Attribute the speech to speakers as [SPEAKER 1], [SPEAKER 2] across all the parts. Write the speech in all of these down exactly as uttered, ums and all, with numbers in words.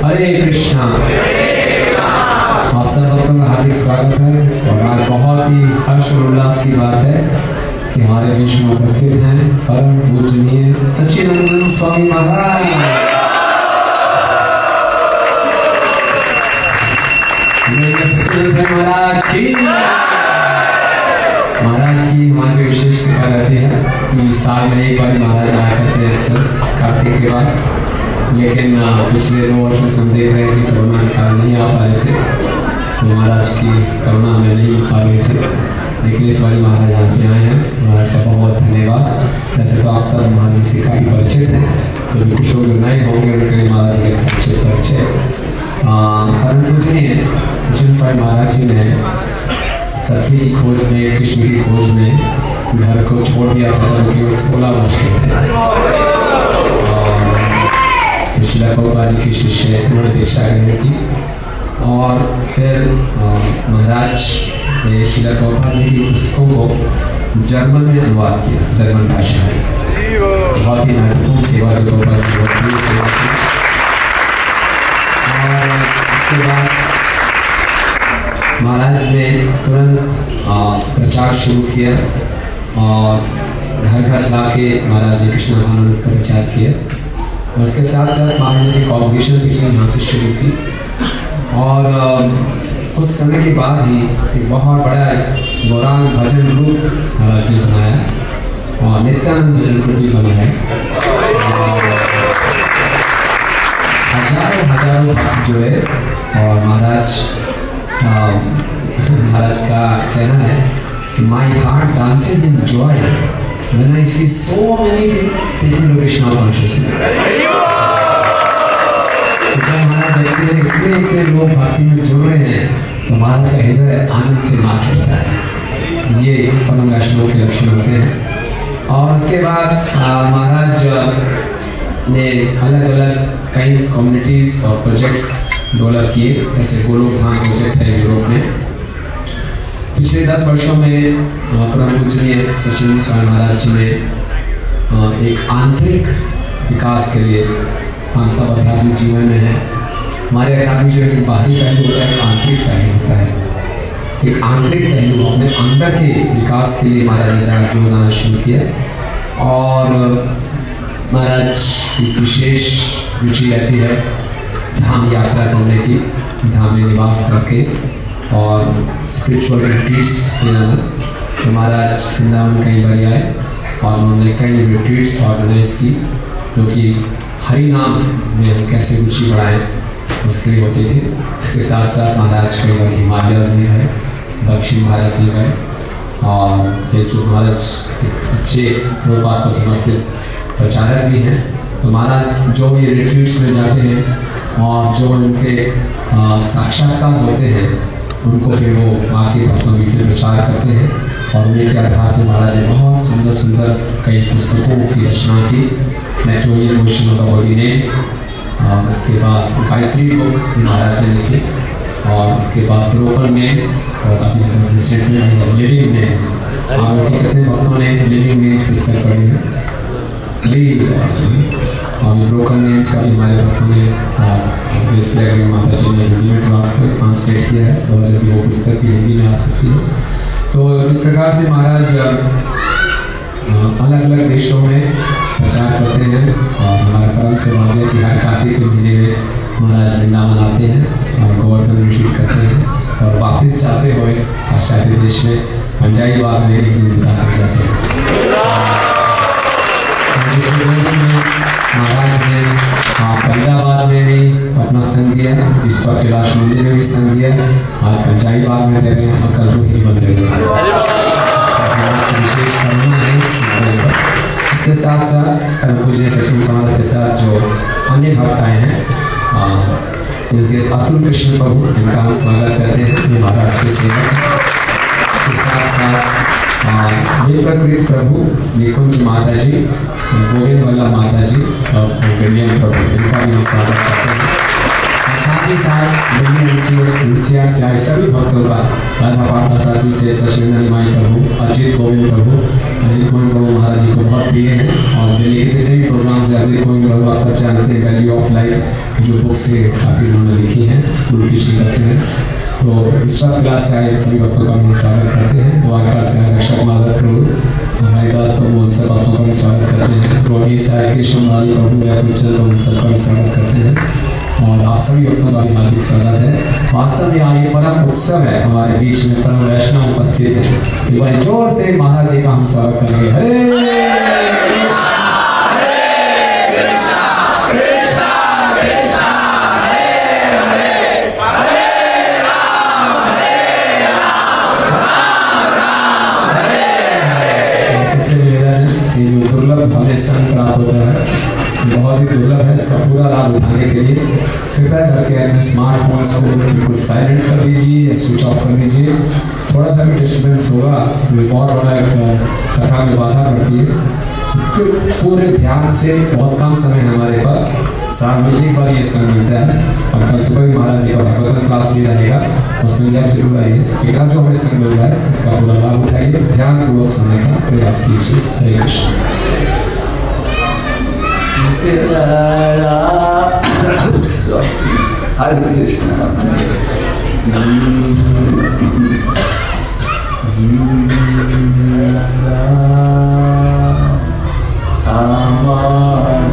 [SPEAKER 1] हरे कृष्णा। आप सब भक्तों का हार्दिक स्वागत है। और आज बहुत ही हर्ष और उल्लास की बात है कि हमारे बीच में उपस्थित हैं परम पूजनीय सच्चिदानंद स्वामी महाराज। सच्चिदानंद महाराज की महाराज की हमारी विशेष कृपा रहती है कि साल में एक बार महाराज आया करते हैं अक्सर कार्तिक के बाद। लेकिन पिछले दो वर्षों से हम देख रहे हैं कि कोरोना के कारण नहीं आ पा रहे थे, तो महाराज की करुणा हमें नहीं मिल पा रही थी। लेकिन इस बार महाराज यहाँ पे आए हैं, महाराज का बहुत धन्यवाद। वैसे तो आप सब महाराज जी से काफ़ी परिचित हैं, तो भी कुछ लोग नए होंगे उनके लिए महाराज जी का एक संक्षिप्त परिचय। परम पूजनीय सच्चिदानंद स्वामी महाराज जी ने सत्य की खोज में, कृष्ण की खोज में घर को छोड़ दिया था जब केवल सोलह वर्ष के थे। श्रील प्रभुपाद जी की शिष्य उन्होंने दीक्षा ग्रहण की और फिर महाराज ने श्रील प्रभुपाद जी की पुस्तकों को जर्मन में अनुवाद किया, जर्मन भाषा में। बहुत ही महत्वपूर्ण सेवा जो प्रभुपाद जी बहुत बड़ी सेवा की। और उसके बाद महाराज ने तुरंत प्रचार शुरू किया और घर घर जाके महाराज ने कृष्ण भावनामृत का प्रचार किया। और उसके साथ साथ महाराज ने एक ऑर्गेनाइजेशन पीछे यहाँ से शुरू की और कुछ समय के बाद ही एक बहुत बड़ा गौरांग भजन ग्रुप महाराज ने बनाया और नित्यानंद भजन ग्रुप भी बना है। हजारों हजारों भक्त जुड़े और महाराज महाराज का कहना है कि my heart dances in joy when I see so many people taking to Krishna consciousness। तो महाराज देखते हैं इतने इतने लोग भक्ति में जुड़ रहे हैं तो महाराज का हृदय आनंद से नाच उठता है। ये परम वैष्णव के लक्षण होते हैं। और उसके बाद महाराज ने अलग अलग कई कम्युनिटीज़ और प्रोजेक्ट्स डेवलप किए, जैसे गोलोक धाम प्रोजेक्ट है यूरोप में। पिछले दस वर्षों में परम पूजनीय सच्चिदानंद स्वामी महाराज जी ने एक आंतरिक विकास के लिए, हम सब आध्यात्मिक जीवन में हैं, हमारे आध्यात्मिक जीवन एक बाहरी पहलू होता है, एक आंतरिक पहलू होता है। एक आंतरिक पहलू अपने अंदर के विकास के लिए महाराज ने जहाँ जोर देना शुरू किया। और महाराज की विशेष रुचि रहती है धाम यात्रा करने की, धाम में निवास करके और स्पिरिचुअल रिट्रीट्स पे जाना। तो महाराज वृंदावन कई बार आए और उन्होंने कई रिट्रीट्स ऑर्गेनाइज की जो कि हरि नाम में हम कैसे रुचि बढ़ाएं उसके लिए होती थी। इसके साथ साथ महाराज कई बार हिमालयस में गए, दक्षिण भारत में गए और एक जो महाराज एक अच्छे प्रभुपाद को समर्पित प्रचारक भी हैं। तो महाराज जो भी रिट्रीट्स में जाते हैं और जो उनके साक्षात्कार होते हैं उनको फिर वो आके भक्तों की फिर प्रचार करते हैं। और उन्हीं के आधार पर महाराज ने बहुत सुंदर सुंदर कई पुस्तकों की रचना की। Nectarean motion of the holy name, और उसके बाद गायत्री बुक महाराज ने लिखी, और उसके बाद ब्रोकन नेम्स, और अभी रिसेंट में लिविंग नेम्स। आप ऐसे कितने भक्तों ने लिविंग नेम्स पुस्तक पढ़ी है? और ब्रोकन नेम्स का भी हमारे भक्तों ने डिस्प्ले करके माता जी ने हिंदी में ट्रांसलेट किया है। बहुत जल्दी वो पुस्तक भी हिंदी में आ सकती है। तो इस प्रकार से महाराज अलग अलग देशों में प्रचार करते हैं। और हमारा परम सौभाग्य कि हर कार्तिक के महीने में महाराज वृंदावन आते हैं और गोवर्धन रिट्रीट करते हैं और वापस जाते हुए पाश्चात्य देश में पंजाबी बाग में एक दिन बिता कर जाते हैं। महाराज ने फरीदाबाद में भी अपना संग दिया, ईश्वर कैलाश मंदिर में भी संग दिया, आज पंजाबी बाग में दे गए और कल रूही मंदिर में विशेष करुणा है। इसके साथ साथ परम पूजनीय सच्चिदानंद समाज के साथ जो अन्य भक्त आए हैं, इसके अतुल कृष्ण प्रभु, इनका हम स्वागत करते हैं, ये महाराज के सेवक। इसके साथ साथ विप्रकृत प्रभु, निकुंज माता जी, गोविंद वल्लभ माता जी और विलियम प्रभु, इनका भी हम स्वागत करते हैं। और साथ ही साथ एनसीआर से आए सभी भक्तों का, राधा पार्था साथी से सचिन माई प्रभु, अजित गोविंद प्रभु, अजीत गोविंद प्रभु महाराज जी को बहुत प्रिय हैं और दिल्ली के जितने भी प्रोग्राम्स हैं अजीत गोविंद प्रभु आप सब जानते हैं वैल्यू ऑफ लाइफ की जो बुक्स है काफ़ी उन्होंने लिखी हैं, स्कूल टीचिंग करते हैं। तो इस क्लास से आए सभी भक्तों का हम स्वागत करते हैं। द्वारका से आए रक्षक माधव प्रभु, हरिदास प्रभु, उन सब भक्तों का भी स्वागत करते हैं। रोहिणी से आए कृष्ण मुरारी प्रभु, व्याकुलचंद प्रभु, उन सबका भी स्वागत करते हैं और आप सभी भक्तों का भी हार्दिक स्वागत है। वास्तव में आज ये परम उत्सव है, हमारे बीच में परम वैष्णव उपस्थित है। एक बार जोर से महाराज जी का हम स्वागत करेंगे। हरे हमें संग प्राप्त होता है, बहुत ही दुर्लभ है। इसका पूरा लाभ उठाने के लिए कृपया करके अपने स्मार्टफोन्स को बिल्कुल साइलेंट कर दीजिए या स्विच ऑफ कर दीजिए। थोड़ा सा भी डिस्टर्बेंस होगा तो ये बहुत बड़ा एक कथा में बाधा पड़ती है। पूरे ध्यान से, बहुत कम समय है हमारे पास, साल में एक बार ये समय मिलता है और कल सुबह भी महाराज जी का भागवतम क्लास भी रहेगा, उसमें भी आप जरूर आइए। लेकिन जो हमें समय मिल रहा है इसका पूरा लाभ उठाइए, ध्यानपूर्वक सुनने का प्रयास कीजिए। हरे Krishna.
[SPEAKER 2] Hare Krishna. Amar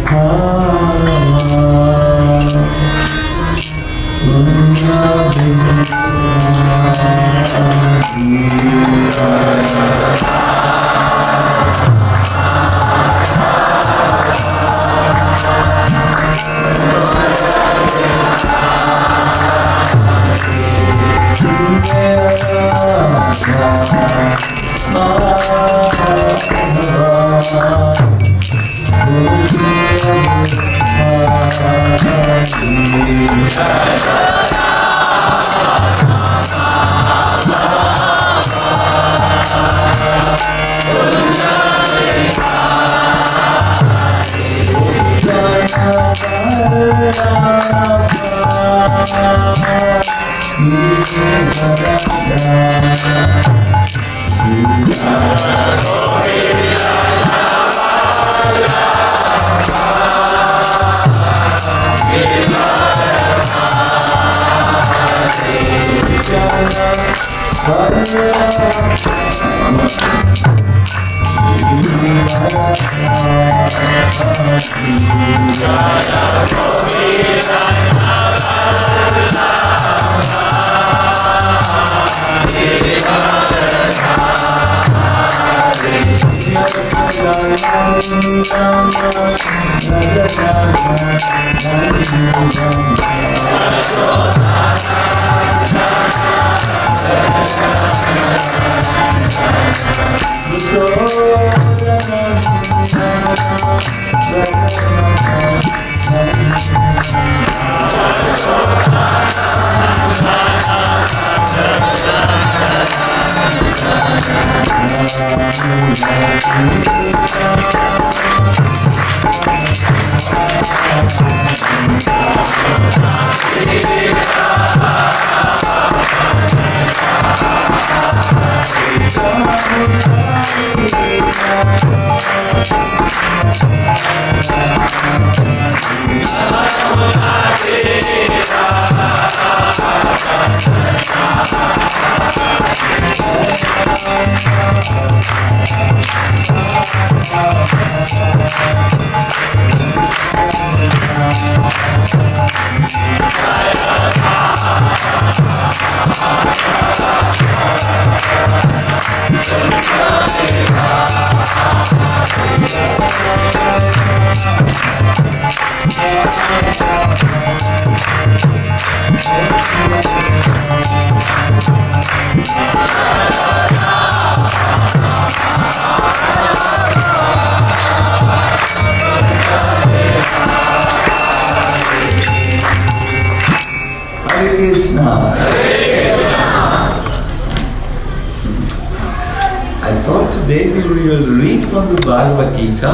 [SPEAKER 2] Bhagavad Gita,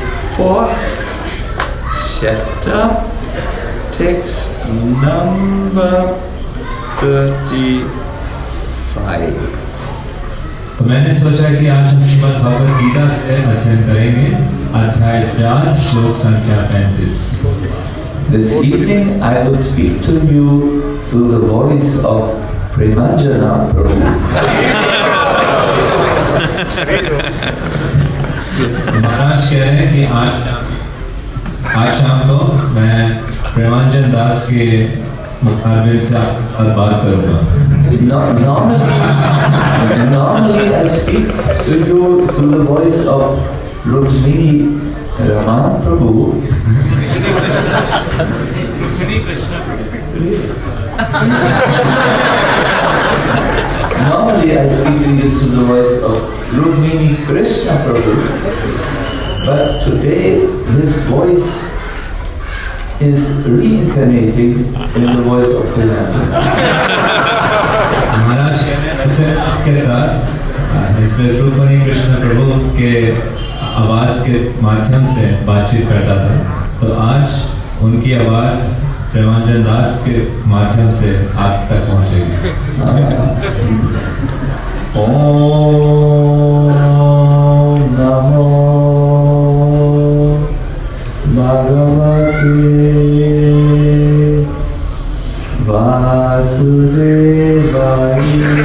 [SPEAKER 2] fourth chapter, text number thirty-five.
[SPEAKER 3] तो मैंने सोचा कि आज हम श्रीमद् भगवद गीता से अध्ययन करेंगे अध्याय चार श्लोक संख्या पैंतीस।
[SPEAKER 2] This evening I will speak to you through the voice of Premanjana Prabhu.
[SPEAKER 3] महाराज कह रहे हैं कि आज आज शाम को मैं प्रेमांजन दास के मुखारबिन से आपके साथ बात करूँगा।
[SPEAKER 2] Normally, normally I speak to you through the voice of Rukmini Raman Prabhu. Normally I speak to you through the voice of Rukmini Krishna Prabhu, but today his voice is reincarnating in the voice of Premanjana.
[SPEAKER 3] महाराज ऐसे के साथ इसमें रुक्मिणी कृष्ण प्रभु के आवाज के माध्यम से बातचीत करता था, तो आज उनकी आवाज प्रेमांजन दास के माध्यम से आप तक पहुंचेगी।
[SPEAKER 2] ओम नमो भगवते वासुदेवाय।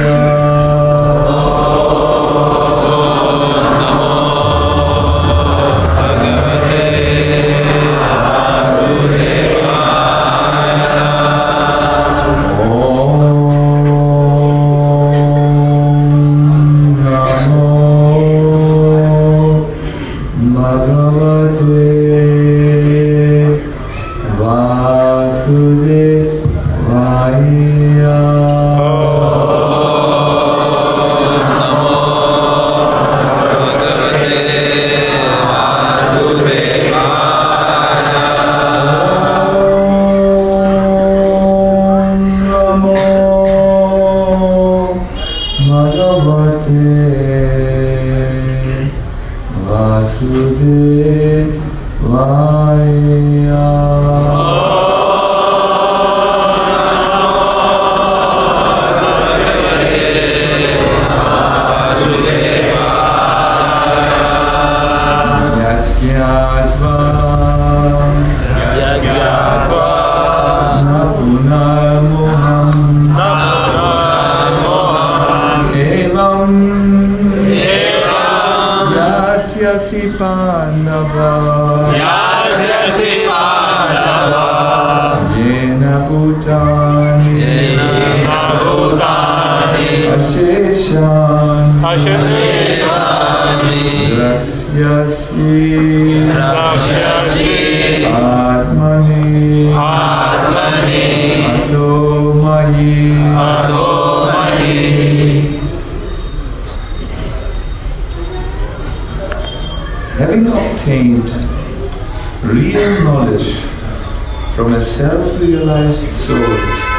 [SPEAKER 2] Having obtained real knowledge from a self-realized soul,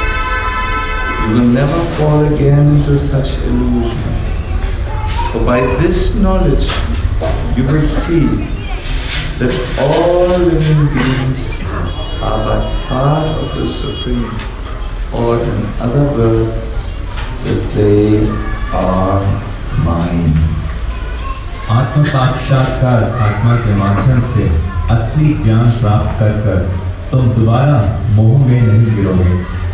[SPEAKER 2] you will never fall again into such illusion. For by this knowledge, you will see that all living beings are but part of the Supreme, or in other words, that they are mine.
[SPEAKER 3] आत्म साक्षात्कार आत्मा के माध्यम से असली ज्ञान प्राप्त कर कर तुम दोबारा मोह में नहीं गिरोगे।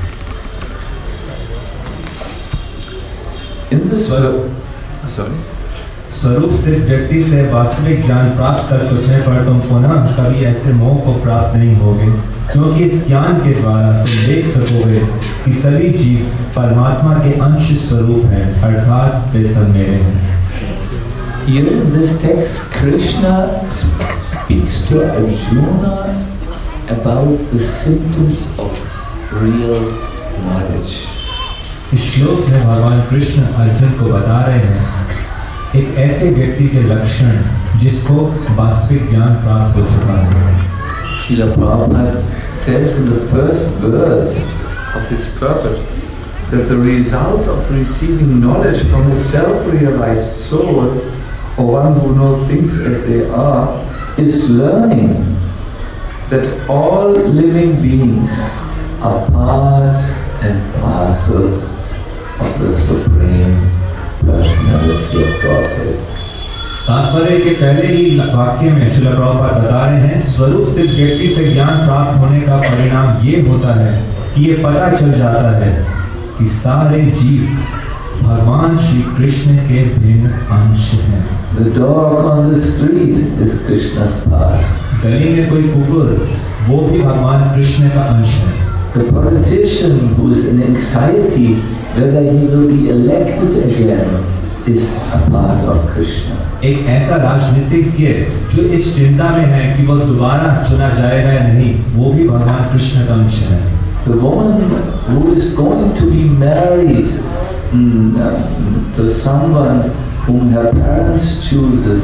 [SPEAKER 2] In this world, sorry.
[SPEAKER 3] स्वरूप सिद्ध व्यक्ति से वास्तविक ज्ञान प्राप्त कर चुकने पर तुम पुनः कभी ऐसे मोह को प्राप्त नहीं होगे, क्योंकि इस ज्ञान के द्वारा तुम देख सकोगे कि सभी जीव परमात्मा के अंश स्वरूप हैं, अर्थात वे सब मेरे हैं।
[SPEAKER 2] Here in this text, Krishna speaks to Arjuna about the symptoms of real knowledge.
[SPEAKER 3] इस श्लोक में भगवान कृष्ण अर्जुन को बता रहे हैं एक ऐसे व्यक्ति के लक्षण जिसको वास्तविक ज्ञान प्राप्त हो चुका है।
[SPEAKER 2] Srila Prabhupada says in the first verse of his purport that the result of receiving knowledge from a self-realized soul, or one who knows things as they are, is learning that all living beings are part and parcels of the Supreme personality of Godhead.
[SPEAKER 3] तात्पर्य के पहले ही वाक्य में श्रील प्रभुपाद बता रहे हैं, स्वरूप सिद्ध व्यक्ति से ज्ञान प्राप्त होने का परिणाम ये होता है कि ये पता चल जाता है कि सारे जीव भगवान श्री कृष्ण के भिन्न अंश हैं।
[SPEAKER 2] The dog on the street is Krishna's part.
[SPEAKER 3] गली में कोई कुकुर, वो भी भगवान कृष्ण का अंश है।
[SPEAKER 2] The politician who is in anxiety whether he will be elected again is a part of Krishna.
[SPEAKER 3] एक ऐसा राजनीतिज्ञ जो इस चिंता में है कि वो दोबारा चुना जाएगा या नहीं, वो भी भगवान कृष्ण का अंश है।
[SPEAKER 2] The woman who is going to be married mm, to someone whom her parents chooses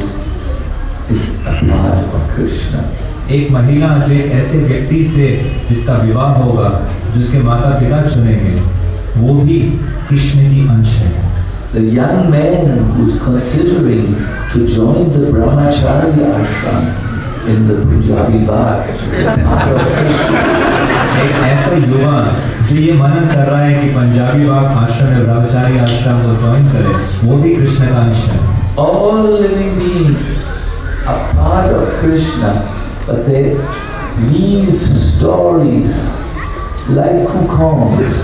[SPEAKER 2] is a part of Krishna.
[SPEAKER 3] एक महिला जो एक ऐसे व्यक्ति से जिसका विवाह होगा, जिसके माता पिता चुनेंगे, वो भी कृष्ण की अंश है।
[SPEAKER 2] The young man who is considering to join the Brahmacharya ashram in the Punjabi Bagh is a part of Krishna.
[SPEAKER 3] एक ऐसा युवा जो ये मनन कर रहा है कि पंजाबी बाग आश्रम में ब्रह्मचारी आश्रम को ज्वाइन करे, वो भी कृष्ण का अंश है।
[SPEAKER 2] All living beings are part of Krishna, but they weave stories like cocoons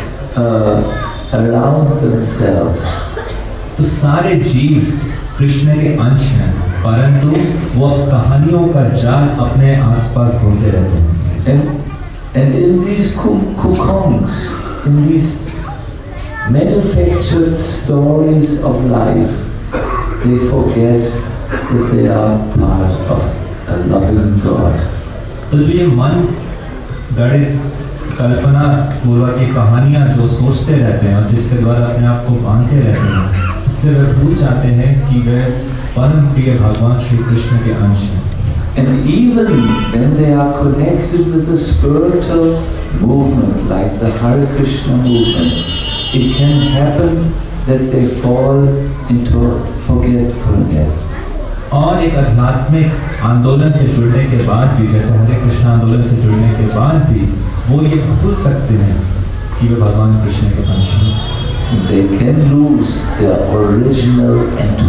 [SPEAKER 2] uh, around themselves.
[SPEAKER 3] तो सारे जीव कृष्ण के अंश हैं, परंतु वो अब कहानियों का जाल अपने आसपास घूमते रहते हैं।
[SPEAKER 2] And and in these cocoons, in these manufactured stories of life, they forget that they are part of a loving God.
[SPEAKER 3] तो जो ये मन गढ़ित कल्पना पूर्वक की कहानियां जो सोचते रहते हैं और जिसके द्वारा अपने आप को बांधते रहते हैं, इससे वे भूल जाते हैं कि वे परम प्रिय भगवान श्री कृष्ण के अंश हैं।
[SPEAKER 2] And even when they are connected with the spiritual movement, like the Hare Krishna movement, it can happen that they fall into forgetfulness.
[SPEAKER 3] और एक आध्यात्मिक आंदोलन से जुड़ने के बाद भी, जैसे हरे कृष्ण आंदोलन से जुड़ने के बाद भी, वो ये भूल सकते हैं कि वे भगवान कृष्ण के अंश हैं।
[SPEAKER 2] They can lose their original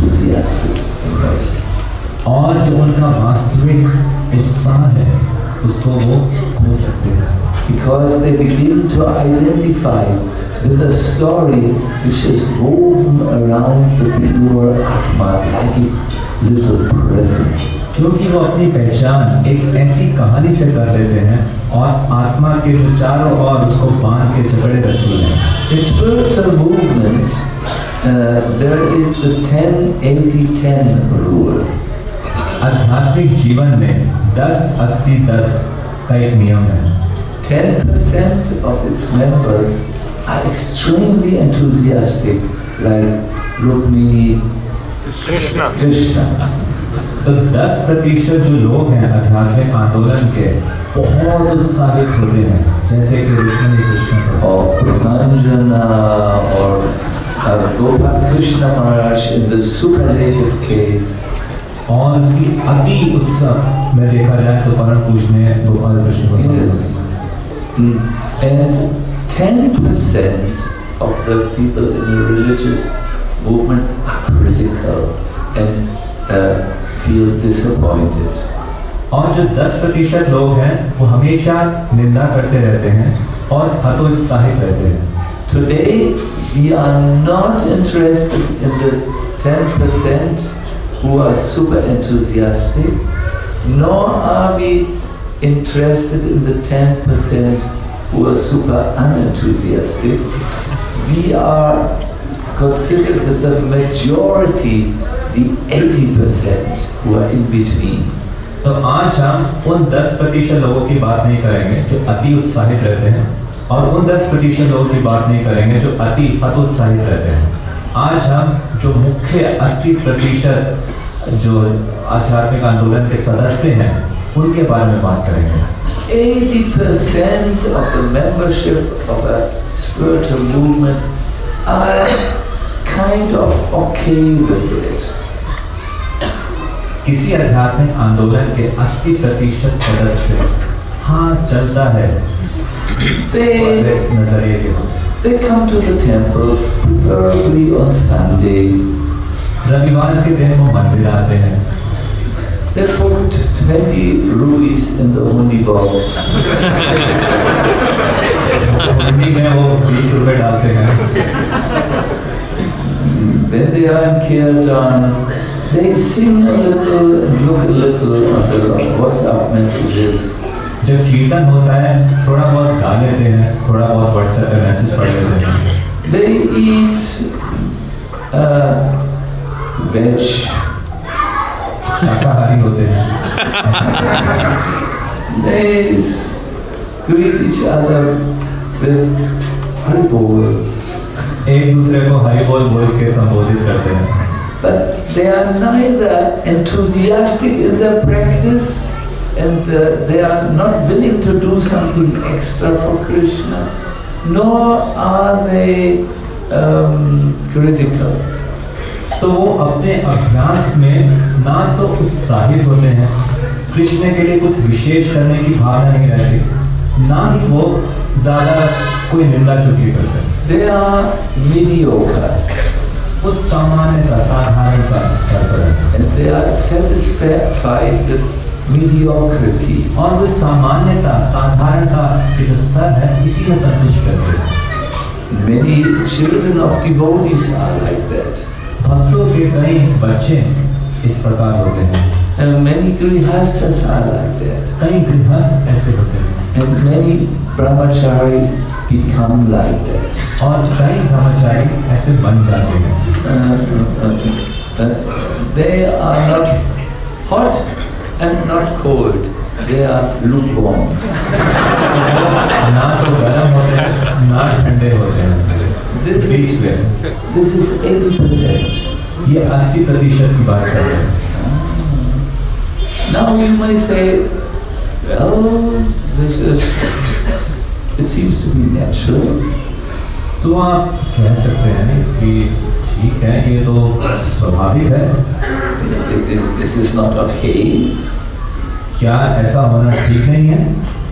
[SPEAKER 2] enthusiasm.
[SPEAKER 3] और जो उनका वास्तविक उत्साह है, उसको वो खो सकते हैं।
[SPEAKER 2] Because they begin to identify with a story which is woven around the pure Atma like a little present.
[SPEAKER 3] क्योंकि वो अपनी पहचान एक ऐसी कहानी से कर लेते हैं और आत्मा के जो चारों ओर उसको बांध के जकड़े रखती है।
[SPEAKER 2] In spiritual movements, uh, there is the ten eighty ten rule.
[SPEAKER 3] आध्यात्मिक जीवन में दस अस्सी दस का एक नियम है।
[SPEAKER 2] ten percent of its members are extremely enthusiastic, like Rukmini Krishna. Krishna.
[SPEAKER 3] तो दस प्रतिशत जो लोग हैं आध्यात्मिक आंदोलन के बहुत उत्साहित होते हैं, जैसे कि Rukmini Krishna
[SPEAKER 2] or Premanjana or uh, Gopal Krishna Maharaj in the superlative case.
[SPEAKER 3] और उसकी अति उत्सव में देखा जाए तो परम पूजनीय गोपाल कृष्ण को
[SPEAKER 2] Mm. And ten percent of the people in a religious movement are critical and uh, feel disappointed.
[SPEAKER 3] और जो दस प्रतिशत लोग हैं वो हमेशा निंदा करते रहते हैं और हतोत्साहित रहते हैं।
[SPEAKER 2] Today we are not interested in the ten percent who are super enthusiastic, nor are we interested in the ten percent who are super unenthusiastic. We are considered with the majority, the eighty percent who are in between.
[SPEAKER 3] तो आज हम उन दस प्रतिशत लोगों की बात नहीं करेंगे जो अति उत्साहित रहते हैं और उन दस प्रतिशत लोगों की बात नहीं करेंगे जो अति हतोत्साहित रहते हैं। आज हम जो मुख्य अस्सी प्रतिशत जो आध्यात्मिक आंदोलन के सदस्य हैं उनके बारे में बात करेंगे।
[SPEAKER 2] eighty percent of the membership of a spiritual movement are kind of okay with it.
[SPEAKER 3] किसी आध्यात्मिक आंदोलन के अस्सी प्रतिशत सदस्य हाँ चलता है
[SPEAKER 2] They,
[SPEAKER 3] नजरिए के बाद
[SPEAKER 2] They come to the temple, preferably on Sunday.
[SPEAKER 3] रविवार के दिन वो मंदिर आते हैं.
[SPEAKER 2] They put twenty rupees in the hundi box.
[SPEAKER 3] हुंडी में वो बीस रुपए डालते हैं.
[SPEAKER 2] When they are in kirtan, they sing a little and look a little on the WhatsApp messages.
[SPEAKER 3] जब कीर्तन होता है थोड़ा बहुत गा लेते हैं, थोड़ा बहुत व्हाट्सएप पे मैसेज पढ़ लेते हैं.
[SPEAKER 2] They eat uh, veg.
[SPEAKER 3] शाकाहारी होते हैं.
[SPEAKER 2] They greet each other with Hari Bol.
[SPEAKER 3] एक दूसरे को हरि बोल बोल के संबोधित करते हैं.
[SPEAKER 2] But they are neither enthusiastic in their practice, and uh, they are not willing to do something extra for Krishna, nor are they um, critical.
[SPEAKER 3] तो वो अपने अभ्यास में ना तो उत्साहित होते हैं, कृष्ण के लिए कुछ विशेष करने की भावना नहीं रहती, ना ही वो ज्यादा कोई निंदा चुगली करते हैं.
[SPEAKER 2] They are mediocre.
[SPEAKER 3] वो सामान्यता साधारणता स्तर पर है.
[SPEAKER 2] And they are satisfied with mediocrity.
[SPEAKER 3] और वो सामान्यता साधारणता के जो स्तर है इसी में संतुष्ट करते हैं.
[SPEAKER 2] Many children of devotees are like that.
[SPEAKER 3] भक्तों के कई बच्चे इस प्रकार होते हैं.
[SPEAKER 2] And many grihasthas are like that.
[SPEAKER 3] कई गृहस्थ ऐसे होते हैं.
[SPEAKER 2] And many brahmacharis become like that.
[SPEAKER 3] और कई ब्रह्मचारी ऐसे बन जाते हैं.
[SPEAKER 2] Uh, uh, uh, they are not hot and not cold. They are lukewarm.
[SPEAKER 3] ना तो गर्म होते हैं ना ठंडे होते हैं.
[SPEAKER 2] This is this is eighty percent.
[SPEAKER 3] ये अस्सी प्रतिशत की बात कर रहे हैं.
[SPEAKER 2] Now you may say, well, this is, it seems to be natural.
[SPEAKER 3] तो आप कह सकते हैं कि ठीक है, ये तो स्वाभाविक है.
[SPEAKER 2] Is this is not okay?
[SPEAKER 3] क्या ऐसा होना ठीक नहीं है?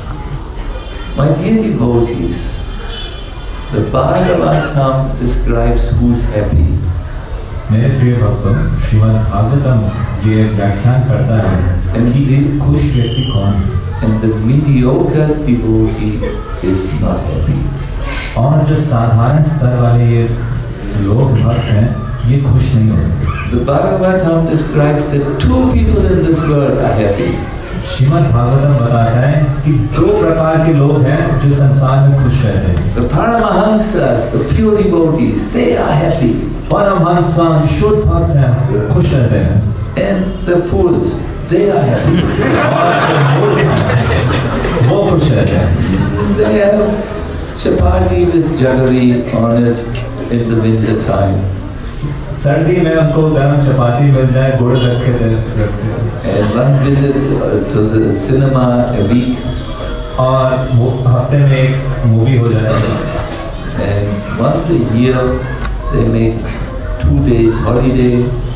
[SPEAKER 2] My dear devotees, the Bhagavatam describes who's happy.
[SPEAKER 3] मेरे प्रिय भक्तों, श्रीमद् भागवतम ये व्याख्यान करता है कि एक खुश व्यक्ति कौन है.
[SPEAKER 2] And the mediocre devotee is not happy.
[SPEAKER 3] और जो साधारण स्तर वाले ये लोग भक्त हैं, ये खुश नहीं होते.
[SPEAKER 2] The Bhagavatam describes that two people in this world are happy.
[SPEAKER 3] Shrimad Bhagavatam बताता है कि दो प्रकार के लोग हैं जो संसार में खुश रहते हैं.
[SPEAKER 2] The Paramahamsas, the pure devotees, they are happy.
[SPEAKER 3] Paramhans शुद्ध भक्त हैं, वो खुश रहते हैं.
[SPEAKER 2] And the fools, they are happy.
[SPEAKER 3] और जो मूर्ख हैं, वो खुश रहते हैं.
[SPEAKER 2] They have chapati with jaggery on it in the winter time.
[SPEAKER 3] सर्दी में उनको गर्म चपाती मिल जाए, गुड़ रखे रखते हैं.
[SPEAKER 2] And one visit to the cinema a week.
[SPEAKER 3] और हफ्ते में एक मूवी हो जाए.
[SPEAKER 2] And once a year they make two days holiday.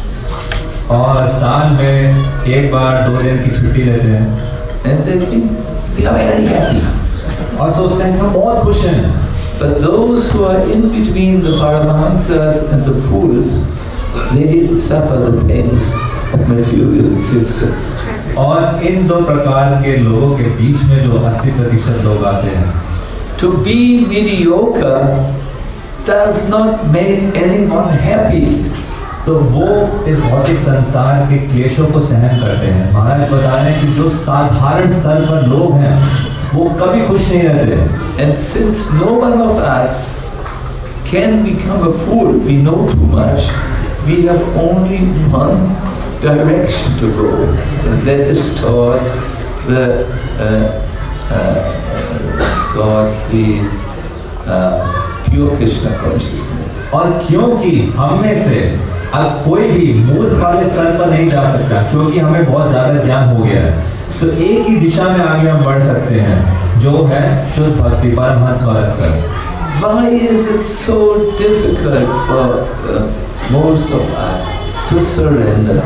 [SPEAKER 3] और साल में एक बार दो दिन की छुट्टी लेते हैं.
[SPEAKER 2] And they think we are very happy.
[SPEAKER 3] और सोचते हैं कि हम बहुत खुश हैं.
[SPEAKER 2] But those who are in between the Paramahamsas and the fools, they suffer the pains of material existence.
[SPEAKER 3] और इन दो प्रकार के लोगों के बीच में जो अस्सी प्रतिशत लोग आते हैं.
[SPEAKER 2] To be mediocre does not make anyone happy.
[SPEAKER 3] तो वो इस भौतिक संसार के क्लेशों को सहन करते हैं. महाराज बता रहे हैं कि जो साधारण स्तर पर लोग हैं वो कभी खुश नहीं रहते.
[SPEAKER 2] And since no one of us can become a fool, we know too much. We have only one direction to go, and that is towards the uh, uh, towards the uh, pure Krishna consciousness.
[SPEAKER 3] और क्योंकि हम में से अब कोई भी मूर्ख वाले स्तर पर नहीं जा सकता, क्योंकि हमें बहुत ज्यादा ज्ञान हो गया है, तो एक ही दिशा में आगे हम बढ़ सकते हैं, जो है शुद्ध भक्ति परमहंस वाला स्तर.
[SPEAKER 2] Why is it so difficult for uh, most of us to surrender?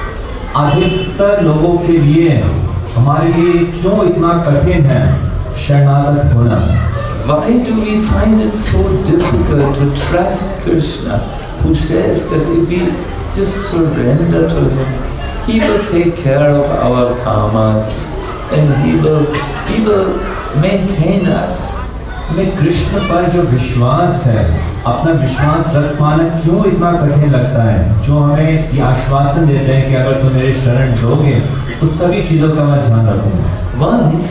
[SPEAKER 3] अधिकतर लोगों के लिए, हमारे लिए क्यों इतना कठिन है शरणागत होना?
[SPEAKER 2] why do we find it so difficult to trust Krishna, who says that if we just surrender to him, he will take care of our karmas and he will, he will maintain us.
[SPEAKER 3] हमें कृष्ण पर जो विश्वास है, अपना विश्वास रख पाना क्यों इतना कठिन लगता है, जो हमें ये आश्वासन देते हैं कि अगर तुम मेरे शरण लोगे तो सभी चीजों का मैं ध्यान रखूंगा।
[SPEAKER 2] Once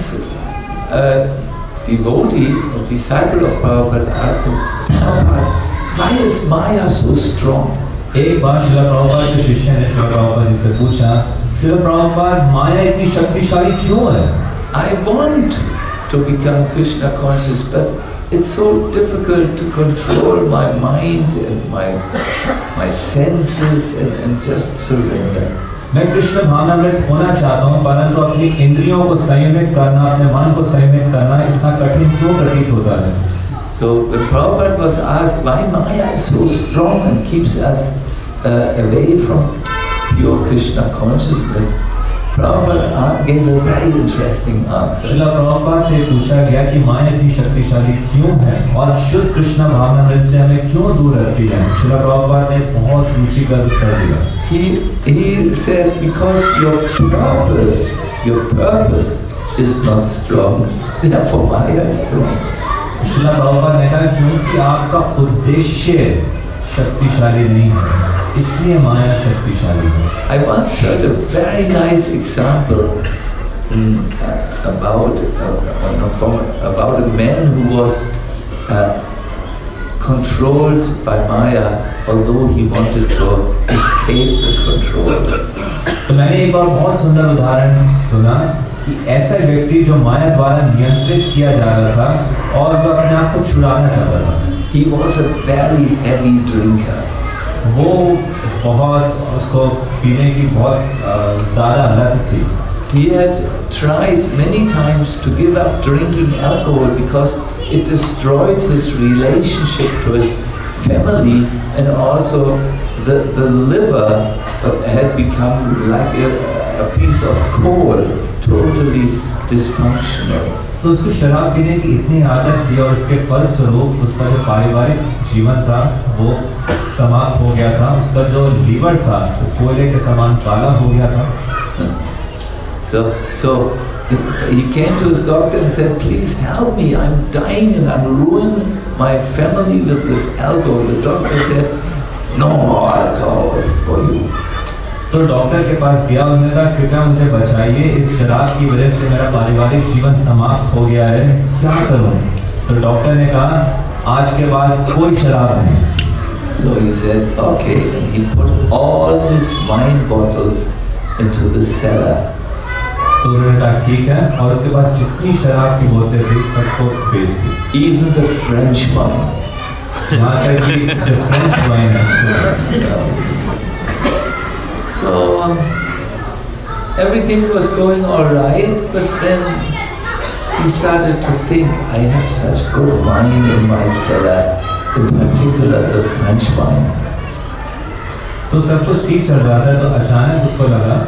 [SPEAKER 2] a devotee, a disciple of Prabhupada asked him, Prabhupada, why is Maya so strong?
[SPEAKER 3] एक बार श्रील प्रभुपाद के शिष्य ने श्रील प्रभुपाद जी से पूछा, श्रील प्रभुपाद माया इतनी शक्तिशाली क्यों है?
[SPEAKER 2] I want to become Krishna conscious, but it's so difficult to control my mind and my my senses and, and just surrender.
[SPEAKER 3] मैं कृष्ण भावनामृत होना चाहता हूँ, परंतु अपनी इंद्रियों को संयमित करना, अपने मन को संयमित करना इतना कठिन क्यों प्रतीत होता है?
[SPEAKER 2] So when Prabhupada was asked why Maya is so strong and keeps us uh, away from pure Krishna consciousness, Prabhupada gave a very interesting answer.
[SPEAKER 3] Srila Prabhupada से पूछा गया कि माया इतनी शक्तिशाली क्यों है और शुद्ध कृष्ण भावनामृत से हमें क्यों दूर रखती है? श्रील प्रभुपाद ने बहुत रुचिकर उत्तर दिया।
[SPEAKER 2] He he said because your purpose, your purpose is not strong, therefore Maya is strong.
[SPEAKER 3] Srila Prabhupada ने कहा क्योंकि आपका उद्देश्य शक्तिशाली नहीं है, इसलिए माया शक्तिशाली है।
[SPEAKER 2] I once heard a very nice example um, uh, about uh, from about a man who was uh, controlled by Maya, although he wanted to escape the control.
[SPEAKER 3] तो मैंने एक बार बहुत सुंदर उदाहरण सुना कि ऐसा व्यक्ति जो माया द्वारा नियंत्रित किया जा रहा था और वो अपने आप को छुड़ाना चाहता था।
[SPEAKER 2] He was a very heavy drinker.
[SPEAKER 3] वो बहुत उसको पीने की बहुत ज़्यादा लत थी।
[SPEAKER 2] He had tried many times to give up drinking alcohol because it destroyed his relationship to his family, and also the, the liver had become like a, a piece of coal, totally dysfunctional.
[SPEAKER 3] तो उसको शराब पीने की इतनी आदत थी और उसके फलस्वरूप उसका जो पारिवारिक जीवन था वो समाप्त हो गया था। उसका जो लीवर था वो कोयले के समान काला हो गया था।
[SPEAKER 2] So, so he came to his doctor and said, "Please help me! I'm dying and I'm ruining my family with this alcohol." The doctor said, "No more alcohol for you."
[SPEAKER 3] तो डॉक्टर के पास गया, उन्होंने कहा कृपया मुझे बचाइए, इस शराब की वजह से मेरा पारिवारिक जीवन समाप्त हो गया है, क्या करूं? तो डॉक्टर ने कहा आज के बाद कोई शराब नहीं।
[SPEAKER 2] So he said, "Okay," and he put all his wine bottles into the cellar.
[SPEAKER 3] तो उन्होंने कहा ठीक है, और उसके बाद जितनी शराब की बोतलें थी सबको बेच दी।
[SPEAKER 2] Even the French wine.
[SPEAKER 3] यहाँ तक कि जो फ्रेंच वाइन है उसको।
[SPEAKER 2] So um, everything was going all right, but then he started to think, I have such good wine in my cellar, in particular the French wine.
[SPEAKER 3] तो सब कुछ ठीक चल रहा था, तो अचानक उसको लगा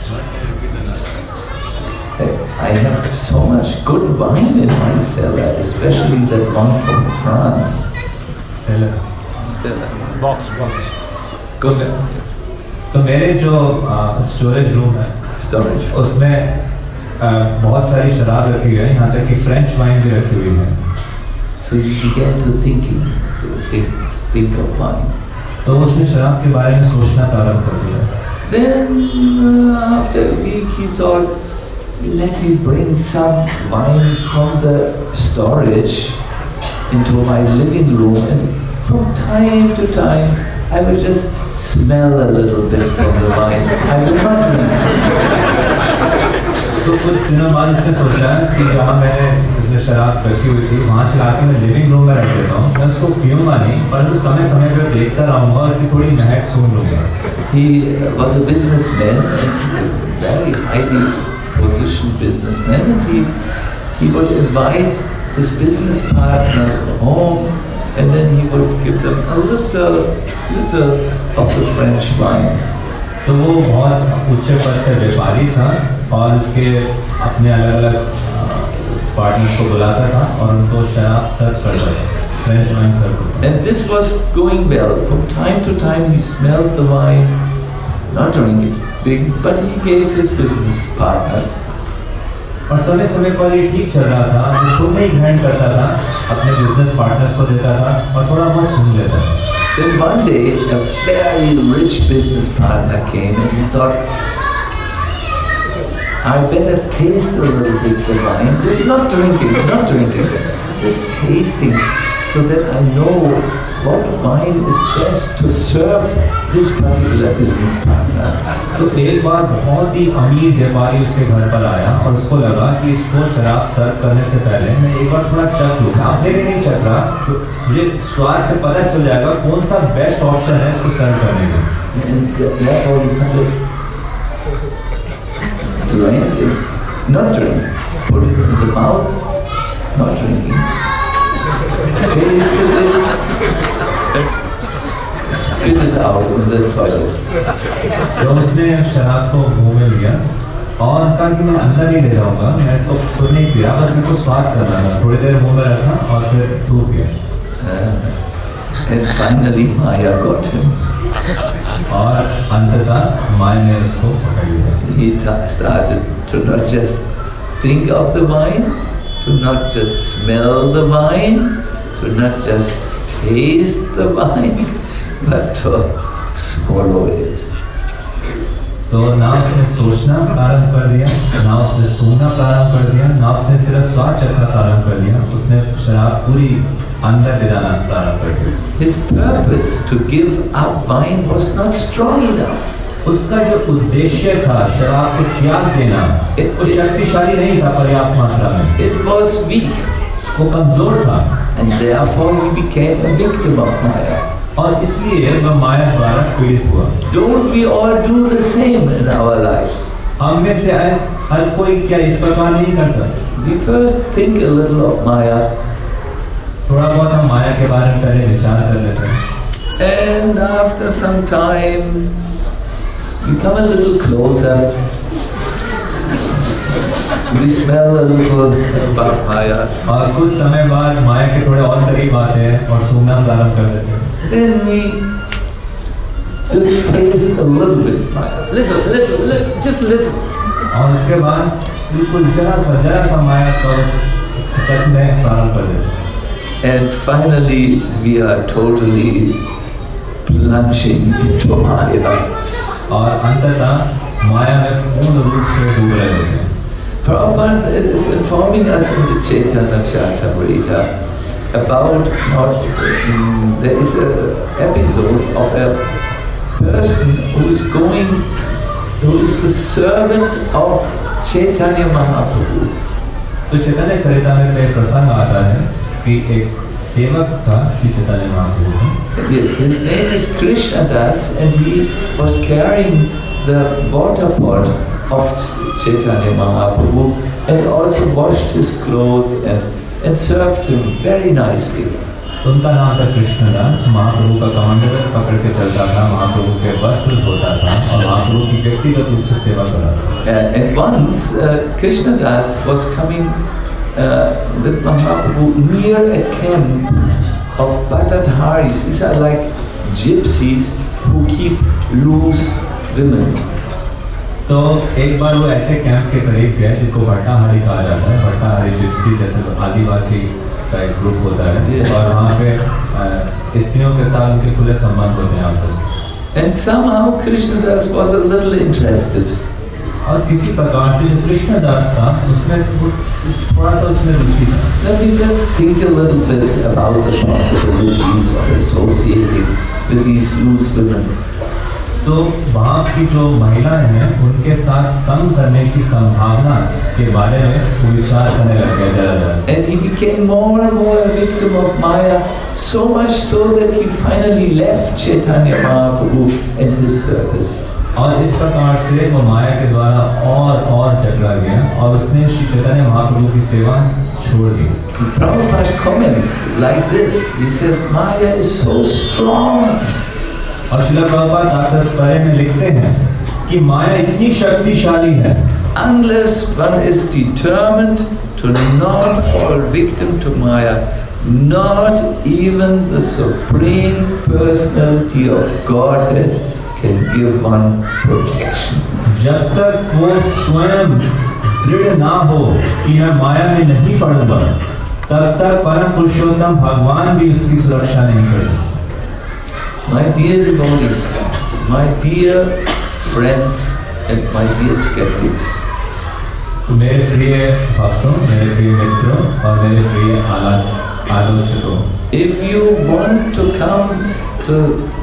[SPEAKER 2] I have so much good wine in my cellar, especially that one from France.
[SPEAKER 3] cellar.
[SPEAKER 2] Cellar.
[SPEAKER 4] Box, box.
[SPEAKER 2] Good.
[SPEAKER 3] तो मेरे जो स्टोरेज रूम है
[SPEAKER 2] Storage.
[SPEAKER 3] उसमें आ, बहुत सारी शराब रखी हुई है, यहाँ तक कि फ्रेंच वाइन भी रखी हुई है।
[SPEAKER 2] So he began to thinking, to think, to think of wine.
[SPEAKER 3] तो उसने शराब के बारे में सोचना प्रारंभ कर दिया।
[SPEAKER 2] Then uh, after a week he thought, let me bring some wine from the storage into my living room, and from time to time I would just smell a little bit from the wine. I will not drink.
[SPEAKER 3] तो कुछ दिनों बाद उसने सोचा कि जहाँ मैंने इसमें शराब रखी हुई थी वहाँ से लाके मैं लिविंग रूम में रख देता हूँ, मैं उसको पीऊँगा नहीं, परंतु समय समय पर देखता रहूँगा, उसकी थोड़ी महक सूंघ लूँगा।
[SPEAKER 2] He was a businessman, and a very highly positioned businessman, and he he would invite his business partner home, and then he would give them a little, little of the French wine.
[SPEAKER 3] तो वो बहुत उच्च पद का व्यापारी था और उसके अपने अलग अलग पार्टनर्स को बुलाता था और उनको शराब शराब सर्व करता था, फ्रेंच वाइन सर्व करता था।
[SPEAKER 2] And this was going well. From time to time he smelled the wine, not drinking, but he gave his business partners.
[SPEAKER 3] और समय समय पर ये ठीक चल रहा था, वो खुद नहीं ग्रहण करता था, अपने बिजनेस पार्टनर्स को देता था और थोड़ा बहुत सुन लेता था।
[SPEAKER 2] Then one day a very rich business partner came and he thought, I better taste a little bit the wine, just not drinking, not drinking, just tasting, so that I know what wine is best to serve this particular business partner.
[SPEAKER 3] तो एक बार बहुत ही अमीर व्यापारी उसके घर पर आया और उसको लगा कि इसको शराब सर्व करने से पहले मैं एक बार थोड़ा चख लूँ। आपने भी नहीं चख रहा, तो मुझे स्वाद से पता चल जाएगा कौन सा बेस्ट ऑप्शन है इसको सर्व करने का।
[SPEAKER 2] And therefore he started drinking, not drink, put it in the mouth, not drinking, tasted it, spit it out in the toilet.
[SPEAKER 3] तो उसने शराब को मुंह में लिया और कहा कि मैं अंदर नहीं ले जाऊंगा, मैं इसको खुद नहीं पी रहा, बस मेरे को स्वाद करना था। थोड़ी देर मुंह में रखा और फिर थूक दिया।
[SPEAKER 2] Uh, and finally Maya got him.
[SPEAKER 3] और अंततः माया ने उसको पकड़ लिया।
[SPEAKER 2] He started to not just think of the wine, to not just smell the wine, to not just taste the wine, but to swallow it.
[SPEAKER 3] तो ना उसने सोचना प्रारंभ कर दिया, ना उसने सूंघना प्रारंभ कर दिया, ना उसने सिर्फ स्वाद चखना प्रारंभ कर दिया, उसने शराब पूरी अंदर ले जाना प्रारंभ कर दिया।
[SPEAKER 2] His purpose to give up wine was not strong enough.
[SPEAKER 3] उसका जो उद्देश्य था शराब को त्याग देना, वो शक्तिशाली नहीं था पर्याप्त मात्रा में।
[SPEAKER 2] It was weak.
[SPEAKER 3] वो कमजोर था।
[SPEAKER 2] And therefore he became a victim of Maya.
[SPEAKER 3] और इसलिए वह माया द्वारा पीड़ित हुआ।
[SPEAKER 2] Don't we all do the same in our life?
[SPEAKER 3] हम में से हर कोई क्या इस प्रकार नहीं करता?
[SPEAKER 2] We first think a little of Maya.
[SPEAKER 3] थोड़ा बहुत हम माया के बारे में पहले विचार कर लेते हैं।
[SPEAKER 2] And after some time, we come a little closer. We smell a little about Maya.
[SPEAKER 3] और कुछ समय बाद माया के थोड़े और करीब आते हैं और सूंघना प्रारंभ कर देते हैं।
[SPEAKER 2] Then we just taste a little bit Maya, little, little, little, just little.
[SPEAKER 3] और उसके बाद बिल्कुल जरा सा जरा सा माया का चखने प्रारंभ कर देते हैं।
[SPEAKER 2] And finally, we are totally plunging into Maya.
[SPEAKER 3] और अंततः माया में पूर्ण रूप से डूब रहे होते हैं।
[SPEAKER 2] Prabhupada is informing us in the Chaitanya Charitamrita about not, um, there is an episode of a person who is going, who is the servant of Chaitanya Mahaprabhu.
[SPEAKER 3] तो चैतन्य चरितामृत में प्रसंग आता है कि एक सेवक था श्री चैतन्य महाप्रभु का।
[SPEAKER 2] Yes, his name is Krishna Das, and he was carrying the water pot of Chaitanya Mahaprabhu and also washed his clothes and, and served him very nicely.
[SPEAKER 3] तो उनका नाम था कृष्णदास। महाप्रभु का कमंडल पकड़ के चलता था, महाप्रभु के वस्त्र धोता था और महाप्रभु की व्यक्तिगत रूप से सेवा कराता था।
[SPEAKER 2] Uh, and once uh, Krishnadas was coming uh, with Mahaprabhu near a camp of Bhattadharis. These are like gypsies who keep loose women.
[SPEAKER 3] तो एक बार वो ऐसे कैंप के करीब गए जिनको भट्टाहारी कहा जाता है। भट्टाहारी जिप्सी जैसे आदिवासी का एक ग्रुप होता है और वहाँ पे स्त्रियों के साथ उनके खुले संबंध होते हैं आपस में।
[SPEAKER 2] And somehow Krishnadas was a little interested.
[SPEAKER 3] और किसी प्रकार से जो कृष्णदास था उसमें थोड़ा सा उसमें रुचि था।
[SPEAKER 2] Let me just think a little bit about the possibilities of associating with these loose women.
[SPEAKER 3] तो वहाँ की जो महिलाएं हैं उनके साथ संग करने की संभावना के बारे में वो विचार करने लग गया जरा जरा से।
[SPEAKER 2] And he became more and more a victim of Maya, so much so that he finally left Chaitanya Mahaprabhu and his service.
[SPEAKER 3] और इस प्रकार से वो माया के द्वारा और और जकड़ा गया और उसने श्री चैतन्य महाप्रभु की सेवा छोड़ दी।
[SPEAKER 2] Prabhupada comments like this. He says Maya is so strong.
[SPEAKER 3] और श्रील प्रभुपाद तात्पर्य में लिखते हैं कि माया इतनी शक्तिशाली है।
[SPEAKER 2] Unless one is determined to not fall victim to Maya, Not even the Supreme Personality of Godhead can give one protection.
[SPEAKER 3] जब तक वो स्वयं दृढ़ ना हो कि मैं माया में नहीं पड़ूंगा, तब तक परम पुरुषोत्तम भगवान भी उसकी सुरक्षा नहीं कर सकते।
[SPEAKER 2] My dear devotees, my dear friends and my dear skeptics,
[SPEAKER 3] तो मेरे प्रिय भक्तों, मेरे प्रिय मित्रों और मेरे प्रिय आलोचकों,
[SPEAKER 2] if you want to come to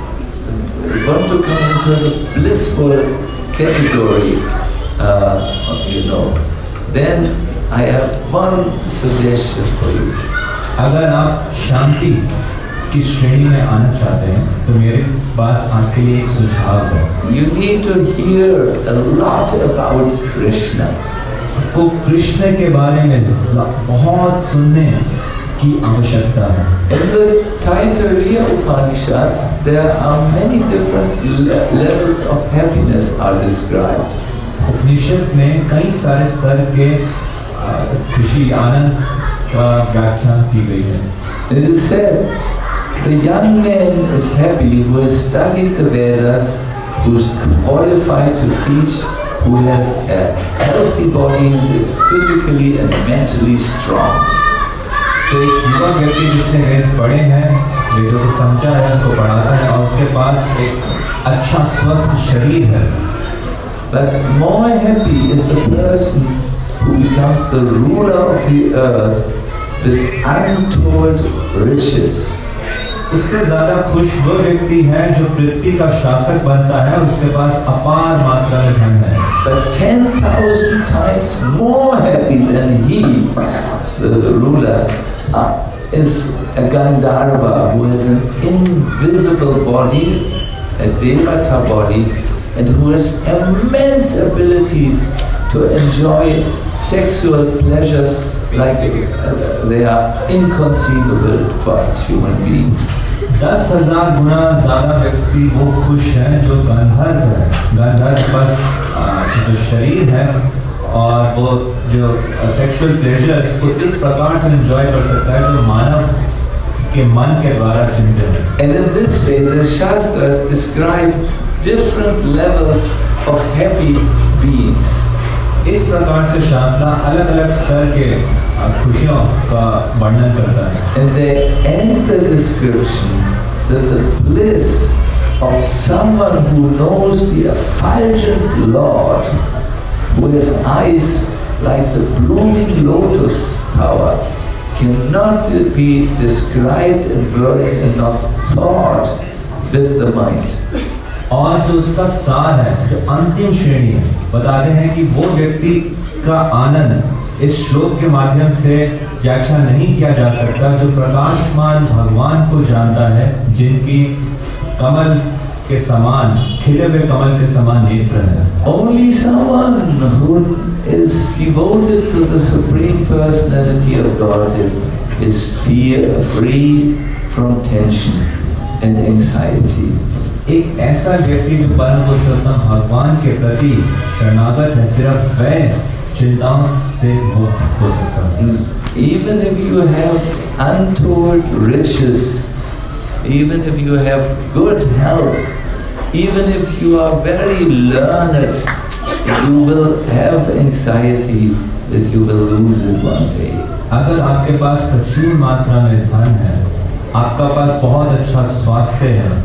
[SPEAKER 2] want to come into the blissful category, uh, you know, then I have one suggestion for you.
[SPEAKER 3] अगर आप शांति की श्रेणी में आना चाहते हैं, तो मेरे पास आपके लिए एक सुझाव है।
[SPEAKER 2] You need to hear a lot about Krishna.
[SPEAKER 3] आपको कृष्ण के बारे में बहुत सुनने की आवश्यकता है।
[SPEAKER 2] In the Taittiriya Upanishads, there are many different le levels of happiness are described.
[SPEAKER 3] उपनिषद में कई सारे स्तर के खुशी आनंद का व्याख्यान की गई है।
[SPEAKER 2] It is said, the young man is happy who has studied the Vedas, who is qualified to teach, who has a healthy body and is physically and mentally strong.
[SPEAKER 3] तो एक युवा व्यक्ति जिसने वेद पढ़े हैं, वेदों को समझा है, उनको पढ़ाता है और उसके पास एक अच्छा स्वस्थ शरीर है।
[SPEAKER 2] But more happy is the person who becomes the ruler of the earth with untold riches.
[SPEAKER 3] उससे ज्यादा खुश वो व्यक्ति है जो पृथ्वी का शासक बनता है और उसके पास अपार मात्रा में धन है।
[SPEAKER 2] But ten thousand times more happy than he, the ruler, uh, is a Gandharva who has an invisible body, a Devata body, and who has immense abilities to enjoy sexual pleasures like uh, they are inconceivable for us human beings.
[SPEAKER 3] दस हजार गुना ज्यादा व्यक्ति वो खुश है जो गंधर्व है। गंधर्व बस जो शरीर है और वो जो सेक्सुअल प्लेजर्स को इस प्रकार से एंजॉय कर सकता है जो मानव के मन के द्वारा चिंतित है।
[SPEAKER 2] And in this way, the Shastras describe different levels of happy beings.
[SPEAKER 3] इस प्रकार से शास्त्र अलग अलग स्तर के खुशियों का वर्णन करता है।
[SPEAKER 2] And they end the description that the bliss of someone who knows the effulgent Lord, who has eyes like the blooming lotus flower, cannot be described in words and not thought with the mind.
[SPEAKER 3] और जो उसका सार है, जो अंतिम श्रेणी है, बताते हैं कि वो व्यक्ति का आनंद इस श्लोक के माध्यम से व्याख्या नहीं किया जा सकता, जो प्रकाशमान भगवान को जानता है, जिनकी कमल के समान, खिले हुए कमल के समान नेत्र है।
[SPEAKER 2] Only someone who is devoted to the Supreme Personality of Godhead is fear free from tension and anxiety.
[SPEAKER 3] एक ऐसा व्यक्ति जो परम पुरुषोत्तम भगवान के प्रति शरणागत है, सिर्फ वह चिंताओं से मुक्त हो सकता है।
[SPEAKER 2] Even if you have untold riches, even if you have good health, even if you are very learned, you will have anxiety that you will lose it one day.
[SPEAKER 3] अगर आपके पास प्रचुर मात्रा में धन है, आपका पास बहुत अच्छा स्वास्थ्य है,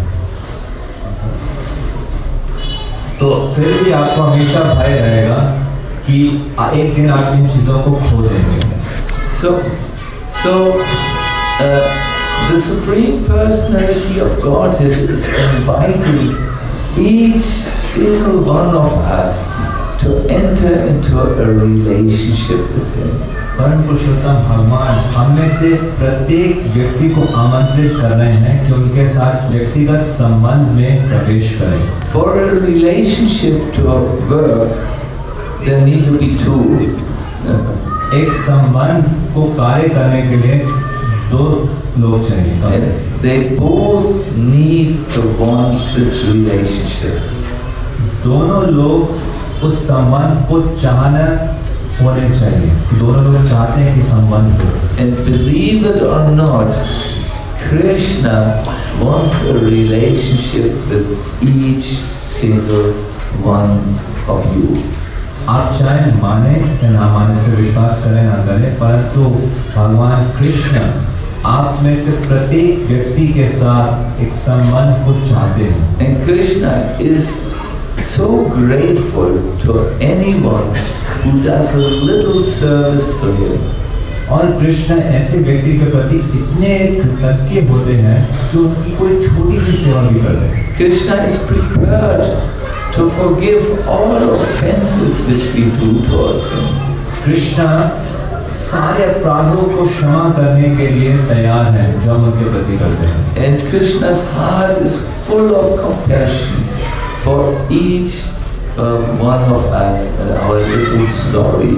[SPEAKER 3] तो फिर भी आपको हमेशा भय रहेगा कि एक दिन आप इन चीजों को खो देंगे।
[SPEAKER 2] So, so uh, the Supreme Personality of Godhead is inviting each single one of us to enter into a relationship with Him.
[SPEAKER 3] परम पुरुषोत्तम भगवान हम में से प्रत्येक व्यक्ति को आमंत्रित कर रहे हैं कि उनके साथ व्यक्तिगत संबंध में प्रवेश करें।
[SPEAKER 2] For a relationship to work, there need to be two.
[SPEAKER 3] एक संबंध को कार्य करने के लिए दो लोग चाहिए।
[SPEAKER 2] They both need to want this relationship.
[SPEAKER 3] दोनों लोग उस संबंध को चाहना होने चाहिए कि दोनों लोग चाहते हैं कि संबंध हो.
[SPEAKER 2] And believe it or not, Krishna wants a relationship with each single one of you.
[SPEAKER 3] आप चाहे माने या ना माने, इस पर विश्वास करें ना करें, परंतु भगवान कृष्ण आप में से प्रत्येक व्यक्ति के साथ एक संबंध को चाहते हैं.
[SPEAKER 2] And Krishna is so grateful to anyone who does a little service to him.
[SPEAKER 3] और कृष्ण ऐसे व्यक्ति के प्रति इतने कृतज्ञ होते हैं कि उनकी कोई छोटी सी सेवा भी कर दे.
[SPEAKER 2] Krishna is prepared to forgive all offenses which we do towards him.
[SPEAKER 3] Krishna सारे अपराधों को क्षमा करने के लिए तैयार हैं जो हम उनके प्रति करते हैं.
[SPEAKER 2] And Krishna's heart is full of compassion for each uh, one of us and our little story.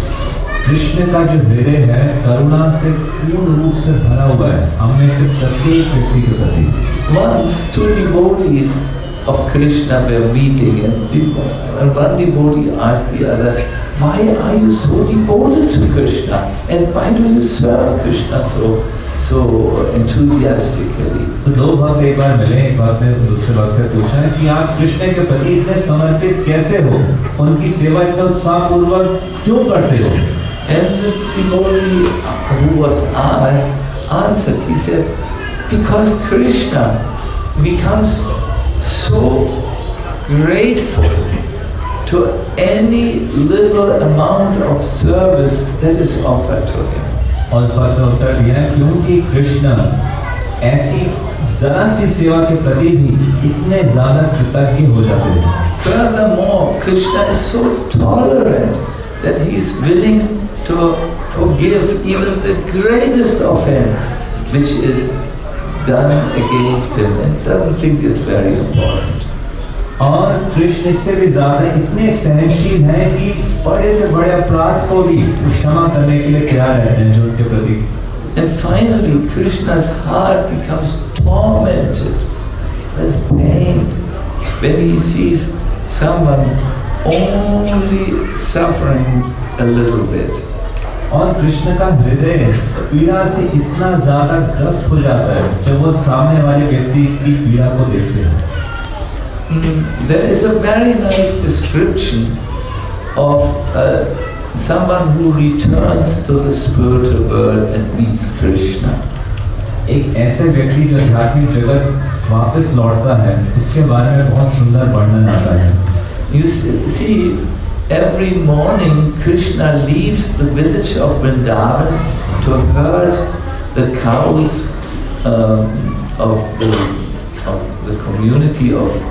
[SPEAKER 3] Krishna का जो हृदय है करुणा से पूर्ण रूप से भरा हुआ है हम में से प्रत्येक व्यक्ति के प्रति.
[SPEAKER 2] Once two devotees of Krishna were meeting, and, the, and one devotee asked the other, "Why are you so devoted to Krishna, and why do you serve Krishna so so enthusiastically?"
[SPEAKER 3] तो दो भक्त एक बार मिले, एक भक्त ने दूसरे भक्त से पूछा कि आप कृष्ण के प्रति इतने समर्पित कैसे हो, उनकी सेवा इतने उत्साहपूर्वक क्यों करते हो?
[SPEAKER 2] And the devotee who was asked answered. He said, "Because Krishna becomes so grateful to any little amount of service that is offered to him."
[SPEAKER 3] और उस बात का उत्तर दिया क्योंकि कृष्ण ऐसी जरा सी सेवा के प्रति भी इतने ज्यादा कृतज्ञ हो जाते हैं.
[SPEAKER 2] Furthermore, Krishna is so tolerant that he is willing to forgive even the greatest offense which is done against him and doesn't think it's very important.
[SPEAKER 3] और कृष्ण इससे भी ज्यादा इतने सहनशील हैं कि बड़े से बड़े अपराध को भी क्षमा करने के लिए तैयार रहते हैं जो उनके प्रति.
[SPEAKER 2] And finally, Krishna's heart becomes tormented with pain when he sees someone only suffering a little bit.
[SPEAKER 3] और कृष्ण का हृदय पीड़ा से इतना ज्यादा ग्रस्त हो जाता है जब वो सामने वाले व्यक्ति की पीड़ा को देखते हैं.
[SPEAKER 2] There is a very nice description of uh, someone who returns to the spiritual world and meets Krishna.
[SPEAKER 3] एक ऐसे व्यक्ति जो आध्यात्मिक जगत वापस लौटता है उसके बारे में बहुत सुंदर वर्णन आता है.
[SPEAKER 2] You see, every morning Krishna leaves the village of Vrindavan to herd the cows um, of the of the community of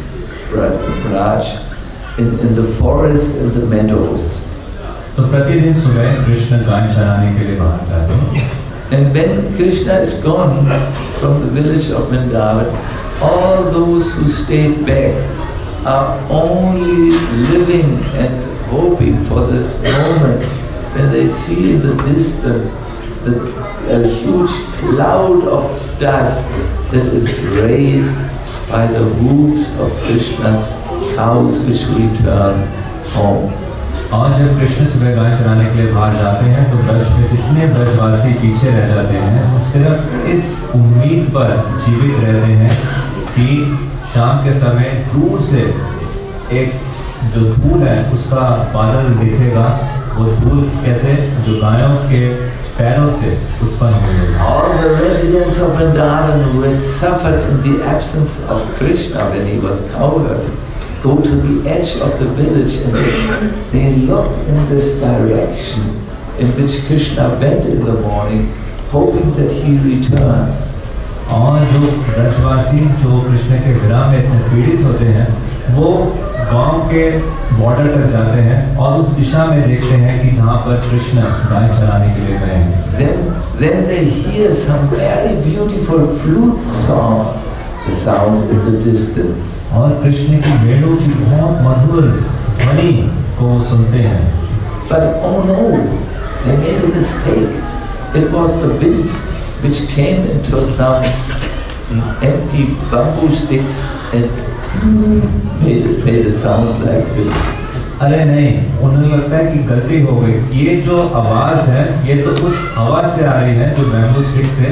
[SPEAKER 2] Braj in, in the forest and the meadows.
[SPEAKER 3] तो प्रतिदिन सुबह कृष्ण गाय चराने के लिए बाहर जाते हैं.
[SPEAKER 2] And when Krishna is gone from the village of Vrindavan, all those who stayed back are only living and hoping for this moment when they see in the distance the, a huge cloud of dust that is raised by the hooves of Krishna's cows which return home.
[SPEAKER 3] और जब कृष्ण सुबह गाय चराने के लिए बाहर जाते हैं तो ब्रज में जितने ब्रजवासी पीछे रह जाते हैं वो सिर्फ इस उम्मीद पर जीवित रहते हैं कि शाम के समय दूर से एक जो धूल है उसका बादल दिखेगा. वो धूल कैसे जो गायों के पैरों से उत्पन्न हुई.
[SPEAKER 2] All the residents of Vrindavan who had suffered in the absence of Krishna when he was cowherd go to the edge of the village and they, they look in this direction in which Krishna went in the morning, hoping that he returns.
[SPEAKER 3] और जो ब्रजवासी जो कृष्ण के विरह में इतने पीड़ित होते हैं वो गांव के बॉर्डर तक जाते हैं और उस दिशा में देखते हैं कि जहाँ पर कृष्ण गाय चराने के लिए गए हैं.
[SPEAKER 2] Then, then they hear some very beautiful flute song, the sound in the distance.
[SPEAKER 3] और कृष्ण की वेणु की बहुत मधुर ध्वनि को वो सुनते हैं.
[SPEAKER 2] But oh no, they made a mistake. It was the wind which came into some empty bamboo sticks and made, made a sound like this.
[SPEAKER 3] अरे नहीं, उन्हें लगता है कि गलती हो गई, ये जो आवाज है ये तो उस हवा से आ रही है जो बैम्बू स्टिक से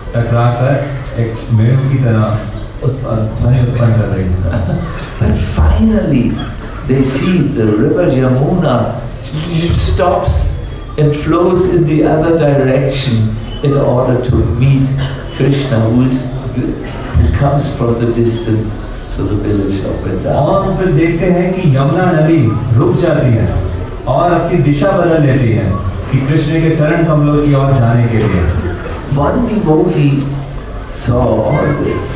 [SPEAKER 3] टकराकर एक मेढ़ की तरह ध्वनि उत्पन्न कर रही है।
[SPEAKER 2] But finally they see the river Yamuna stops and flows in the other direction in order to meet Krishna, who, is, who comes from the distance to the village of Vrindavan.
[SPEAKER 3] और फिर देखते हैं कि यमुना नदी रुक जाती है और अपनी दिशा बदल लेती है कि कृष्ण के चरण कमलों की ओर जाने के लिए।
[SPEAKER 2] One devotee saw all this.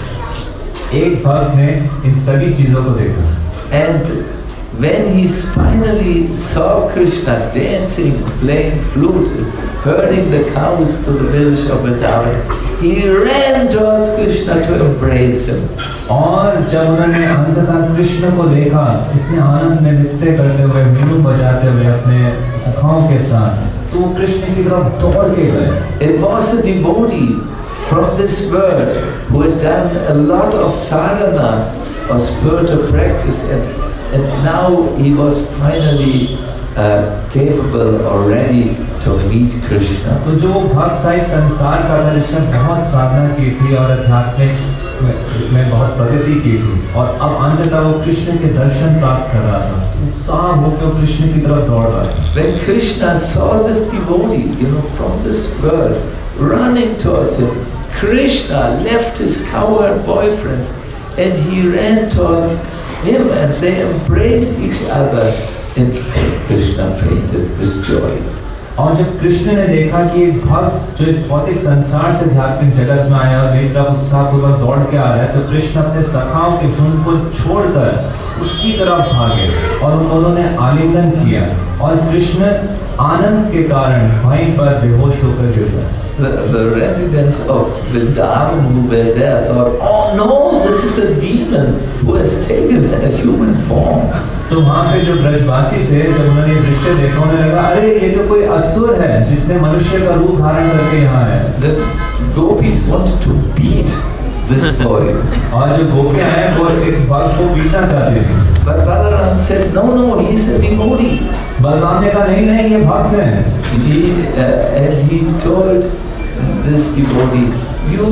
[SPEAKER 3] एक भक्त ने इन सभी चीजों को देखा।
[SPEAKER 2] And when he finally saw Krishna dancing, playing flute, herding the cows to the village of Vrindavan, he ran towards Krishna to embrace him.
[SPEAKER 3] और जब उन्होंने अंततः कृष्ण को देखा, इतने आनंद में नृत्य करते हुए, मीनू बजाते हुए अपने सखाओं के साथ, तो वो कृष्ण की तरफ दौड़ के गए।
[SPEAKER 2] It was a devotee from this world who had done a lot of sadhana or spiritual practice, and, and now he was finally uh, capable or ready to meet Krishna.
[SPEAKER 3] तो जो भक्त था इस संसार का था, जिसने बहुत साधना की थी और आध्यात्मिक में, में बहुत प्रगति की थी, और अब अंततः वो कृष्ण के दर्शन प्राप्त कर रहा था, उत्साह होकर वो कृष्ण की तरफ दौड़ रहा था।
[SPEAKER 2] When Krishna saw this devotee, you know, from this world running towards him, Krishna left his cowherd boyfriends and he ran towards him, and they embraced each other, and Krishna fainted with joy.
[SPEAKER 3] और जब कृष्ण ने देखा कि एक भक्त जो इस भौतिक संसार से आध्यात्मिक जगत में आया और मेरी तरफ उत्साहपूर्वक दौड़ के आ रहा है, तो कृष्ण अपने सखाओं के झुंड को छोड़कर उसकी तरफ भागे और उन दोनों ने आलिंगन किया, और कृष्ण आनंद के कारण वहीं पर बेहोश होकर गिर गए।
[SPEAKER 2] The, the residents of Vrindavan who were there thought, oh no, this is a demon who has taken a human form.
[SPEAKER 3] तो वहाँ पे जो ब्रजवासी थे, जब उन्होंने ये दृश्य देखा, उन्हें लगा, अरे ये तो कोई असुर है जिसने मनुष्य का रूप धारण करके यहाँ है।
[SPEAKER 2] The gopis wanted to beat this boy.
[SPEAKER 3] और जो गोपियाँ हैं वो इस भक्त को पीटना चाहती थी।
[SPEAKER 2] But Balaram said, no, no, he is a devotee.
[SPEAKER 3] Balram ने कहा, नहीं नहीं, ये भक्त है।
[SPEAKER 2] He, uh, and he told this devotee, you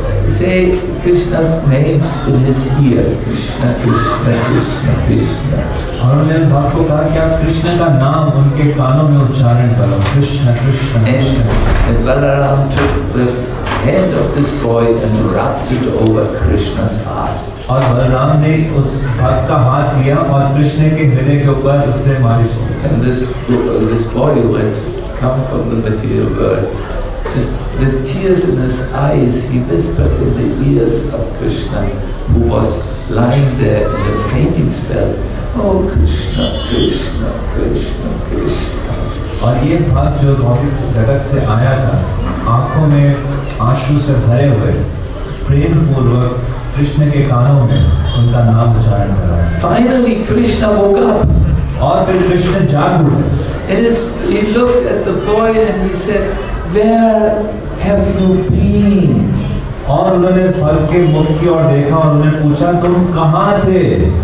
[SPEAKER 2] say Krishna's names in his ear, Krishna, Krishna, Krishna, Krishna.
[SPEAKER 3] और उन्होंने भक्त को कहा कि आप कृष्ण का नाम उनके कानों में उच्चारण करो, Krishna Krishna Krishna.
[SPEAKER 2] And Balaram took the hand of this boy and rubbed it over Krishna's heart.
[SPEAKER 3] और बलराम ने उस भक्त का हाथ लिया और कृष्ण के हृदय के ऊपर उससे मालिश की।
[SPEAKER 2] And this this boy who had come from the material world, just with tears in his eyes, he whispered in the ears of Krishna, who was lying there in a fainting spell, "Oh Krishna, Krishna, Krishna, Krishna."
[SPEAKER 3] और ये भक्त जो भौतिक जगत से आया था, आंखों में आंसू से भरे हुए प्रेम पूर्वक कृष्ण के कानों में उनका नाम उच्चारण कर रहा है।
[SPEAKER 2] Finally, Krishna woke up.
[SPEAKER 3] और फिर कृष्ण जाग उठे।
[SPEAKER 2] And his, he looked at the boy and he said, "Where have you been?"
[SPEAKER 3] और उन्होंने इस भक्त के मुख की ओर देखा और उन्हें पूछा, तुम कहाँ थे?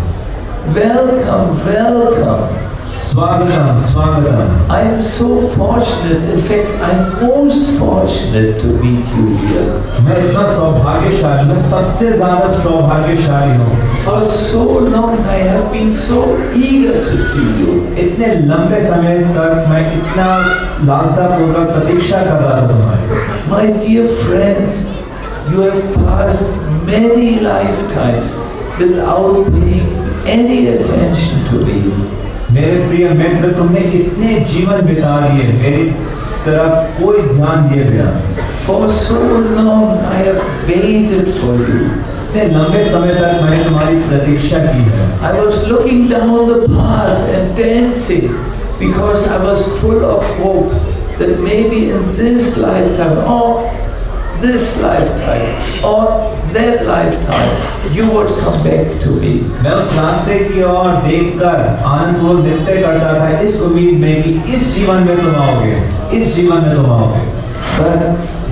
[SPEAKER 2] Welcome, welcome.
[SPEAKER 3] स्वागतम, स्वागतम।
[SPEAKER 2] I am so fortunate. In fact, I am most fortunate to meet you here.
[SPEAKER 3] मैं इतना सौभाग्यशाली, मैं सबसे ज़्यादा सौभाग्यशाली हूँ।
[SPEAKER 2] For so long, I have been so eager to see you.
[SPEAKER 3] इतने लंबे समय तक मैं इतना लालसापूर्वक प्रतीक्षा कर रहा था तुम्हारी।
[SPEAKER 2] My dear friend, you have passed many lifetimes without paying any attention to me.
[SPEAKER 3] मेरे प्रिय मित्र, तुमने इतने जीवन बिता दिए मेरी तरफ कोई ध्यान दिए बिना।
[SPEAKER 2] For so long I have waited for you.
[SPEAKER 3] इतने लंबे समय तक मैंने तुम्हारी प्रतीक्षा की है।
[SPEAKER 2] I was looking down the path and dancing because I was full of hope that maybe in this lifetime or this lifetime or that lifetime you would come back to me.
[SPEAKER 3] मैं उस रास्ते की ओर देखकर आनंदपूर्वक नृत्य करता था, इस उम्मीद में कि इस जीवन में तुम आओगे, इस जीवन में तुम आओगे।
[SPEAKER 2] But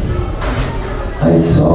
[SPEAKER 2] I saw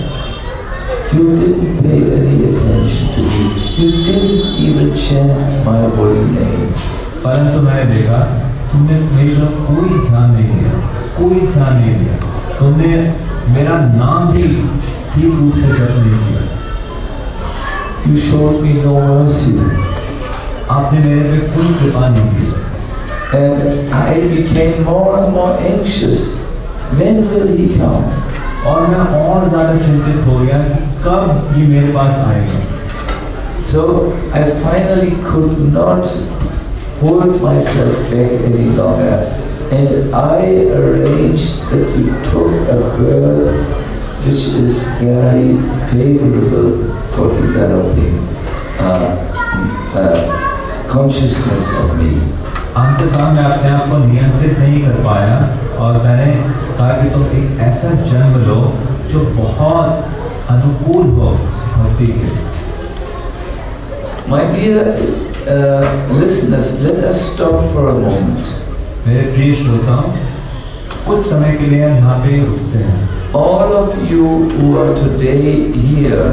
[SPEAKER 2] you didn't pay any attention to me. You didn't even chant my holy name.
[SPEAKER 3] परंतु मैंने देखा तुमने मेरी तरफ कोई ध्यान नहीं दिया, कोई ध्यान नहीं दिया। तुमने मेरा नाम भी ठीक रूप से जप नहीं किया।
[SPEAKER 2] You showed me no mercy.
[SPEAKER 3] आपने मेरे पे कोई कृपा नहीं की।
[SPEAKER 2] And I became more and more anxious. When will he come?
[SPEAKER 3] और मैं और ज़्यादा चिंतित हो गया कि कब ये मेरे पास आएगा।
[SPEAKER 2] So I finally could not hold myself back any longer, and I arranged that you took a birth which is very favorable for developing uh, uh, consciousness of me.
[SPEAKER 3] अंततः मैं अपने आप को नियंत्रित नहीं कर पाया और मैंने कहा कि तुम एक ऐसा जन्म लो जो बहुत अनुकूल हो भक्ति के।
[SPEAKER 2] My dear uh, listeners, let us stop for a moment.
[SPEAKER 3] मेरे प्रिय श्रोताओ, कुछ समय के लिए हम यहाँ पे रुकते हैं।
[SPEAKER 2] All of you who are today here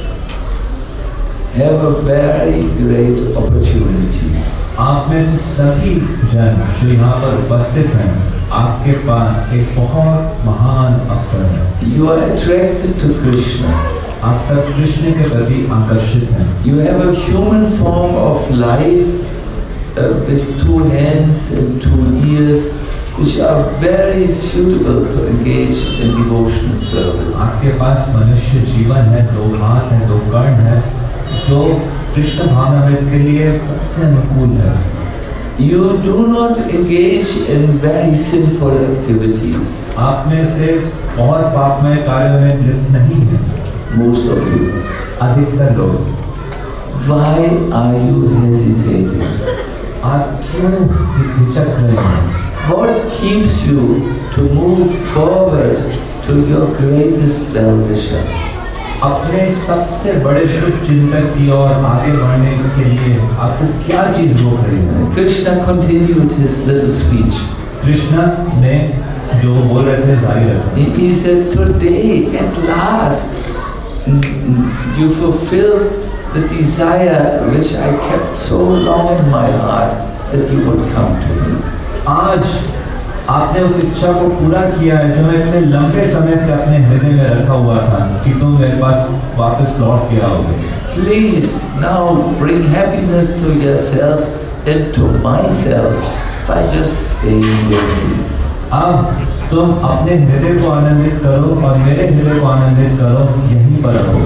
[SPEAKER 2] have a very great opportunity.
[SPEAKER 3] आप में से सभी जन जो यहाँ पर उपस्थित हैं, आपके पास एक बहुत महान अवसर है।
[SPEAKER 2] You are attracted to Krishna.
[SPEAKER 3] आप सब कृष्ण के प्रति आकर्षित हैं।
[SPEAKER 2] You have a human form of life uh, with two hands and two ears, which are very suitable to engage in devotional service.
[SPEAKER 3] आपके पास मनुष्य जीवन है, दो हाथ हैं, दो कर्ण हैं, जो कृष्ण भावनामृत के लिए सबसे अनुकूल है।
[SPEAKER 2] You do not engage in very sinful activities.
[SPEAKER 3] आप में से बहुत पापमय कार्यों में लिप्त नहीं है।
[SPEAKER 2] Most of you.
[SPEAKER 3] अधिकतर लोग।
[SPEAKER 2] Why are you hesitating?
[SPEAKER 3] आप क्यों हिचक रहे हैं?
[SPEAKER 2] What keeps you to move forward to your greatest well-wisher?
[SPEAKER 3] अपने सबसे बड़े शुभ चिंतक की ओर आगे बढ़ने के लिए आपको क्या चीज रोक रही है?
[SPEAKER 2] Krishna continued his little speech.
[SPEAKER 3] Krishna ने जो बोल रहे थे जारी रखा।
[SPEAKER 2] He said, "Today, at last, you fulfilled the desire which I kept so long in my heart that you would come to me."
[SPEAKER 3] आज आपने उस इच्छा को पूरा किया है जो मैं इतने लंबे समय से अपने हृदय में रखा हुआ था कि तुम मेरे पास वापस लौट के आओगे।
[SPEAKER 2] Please now bring happiness to yourself and to myself by just staying with me.
[SPEAKER 3] अब तुम अपने हृदय को आनंदित करो और मेरे हृदय को आनंदित करो, यहीं पर रहो।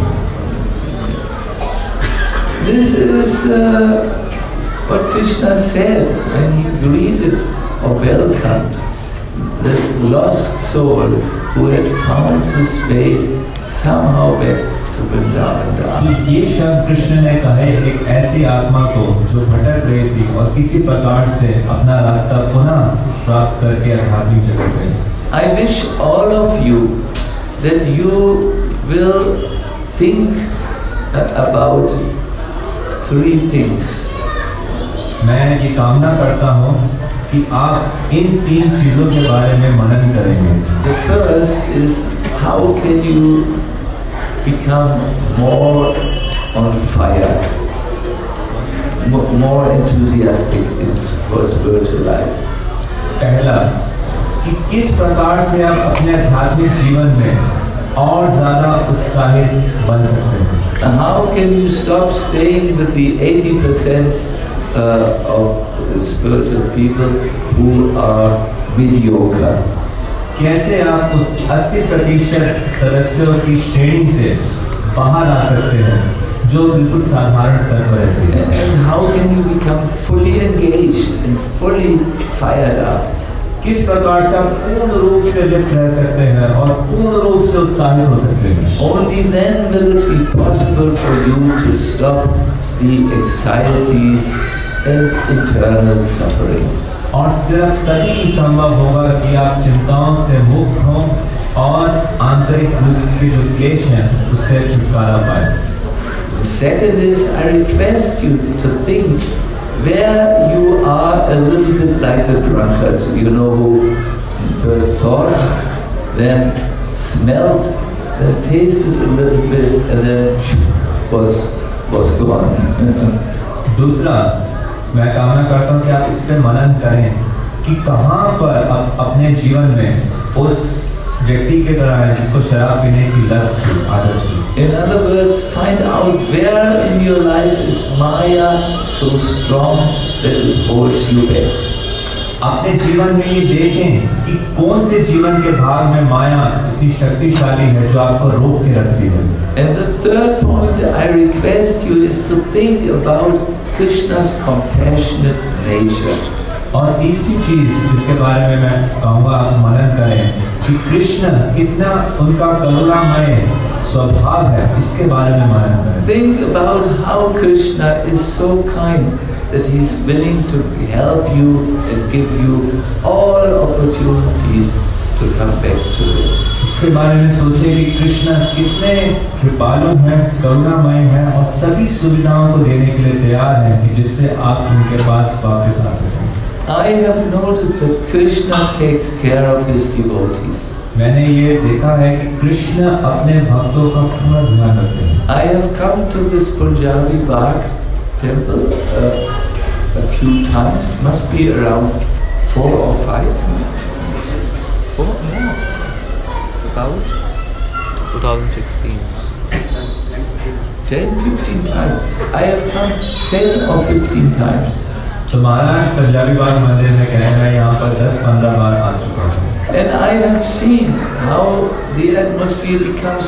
[SPEAKER 2] This is uh, what Krishna said when he greeted or welcomed this lost soul who had found his way somehow back to Vrindavan.
[SPEAKER 3] तो ये शब्द कृष्ण ने कहे एक ऐसी आत्मा को जो भटक रही थी और किसी प्रकार से अपना रास्ता पुनः प्राप्त करके आध्यात्मिक जगत गई।
[SPEAKER 2] I wish all of you that you will think about three things.
[SPEAKER 3] मैं ये कामना करता हूँ कि आप इन तीन चीजों के बारे में मनन करेंगे।
[SPEAKER 2] The first is how can you become more on fire, more enthusiastic in for spiritual life.
[SPEAKER 3] पहला कि किस प्रकार से आप अपने आध्यात्मिक जीवन में और ज्यादा उत्साहित बन सकते हैं।
[SPEAKER 2] How can you stop staying with the eighty percent uh, of spiritual people who are mediocre?
[SPEAKER 3] कैसे आप उस अस्सी प्रतिशत सदस्यों की श्रेणी से बाहर आ सकते हैं जो बिल्कुल साधारण स्तर पर रहते हैं?
[SPEAKER 2] And how can you become fully engaged and fully fired up?
[SPEAKER 3] किस प्रकार से आप पूर्ण रूप से लिप्त रह सकते हैं और पूर्ण रूप से उत्साहित हो सकते हैं?
[SPEAKER 2] Only then will it be possible for you to stop the anxieties and internal sufferings.
[SPEAKER 3] और सिर्फ तभी संभव होगा कि आप चिंताओं से मुक्त हों और आंतरिक रूप के जो क्लेश हैं उससे छुटकारा पाएं।
[SPEAKER 2] The second is, I request you to think where you are a little bit like the drunkard, you know, who first thought, then smelled, then tasted a little bit, and then was was gone.
[SPEAKER 3] दूसरा मैं कामना करता हूँ कि आप इस पे मनन करें कि कहाँ पर आप अपने जीवन में उस व्यक्ति के तरह है जिसको शराब पीने की लत थी, आदत थी।
[SPEAKER 2] In other words, find out where in your life is Maya so strong that it holds you back.
[SPEAKER 3] अपने जीवन में ये देखें कि कौन से जीवन के भाग में माया इतनी शक्तिशाली है जो आपको रोक के रखती है।
[SPEAKER 2] And the third point I request you is to think about Krishna's compassionate nature.
[SPEAKER 3] और तीसरी चीज जिसके बारे में मैं कहूँगा आप मनन करें कि कृष्ण कितना उनका करुणामय स्वभाव है, इसके बारे में मनन करें।
[SPEAKER 2] Think about how Krishna is so kind that he is willing to help you and give you all opportunities to come back to him.
[SPEAKER 3] इसके बारे में सोचिए कि कृष्ण कितने कृपालु हैं, करुणामय हैं और सभी सुविधाओं को देने के लिए तैयार हैं कि जिससे आप उनके पास वापस आ सकें।
[SPEAKER 2] I have noted that Krishna takes care of his devotees.
[SPEAKER 3] मैंने ये देखा है कि कृष्ण अपने भक्तों का पूरा ध्यान रखते हैं।
[SPEAKER 2] I have come to this Punjabi Bagh temple uh, a few times, must be around four or five. Four more. About
[SPEAKER 4] twenty sixteen.
[SPEAKER 2] ten, fifteen times. I have come ten or fifteen times.
[SPEAKER 3] तो महाराष्ट्र पंजाबी बाग मंदिर में कह मैं यहाँ पर दस पंद्रह बार आ चुका हूँ।
[SPEAKER 2] And I have seen how the atmosphere becomes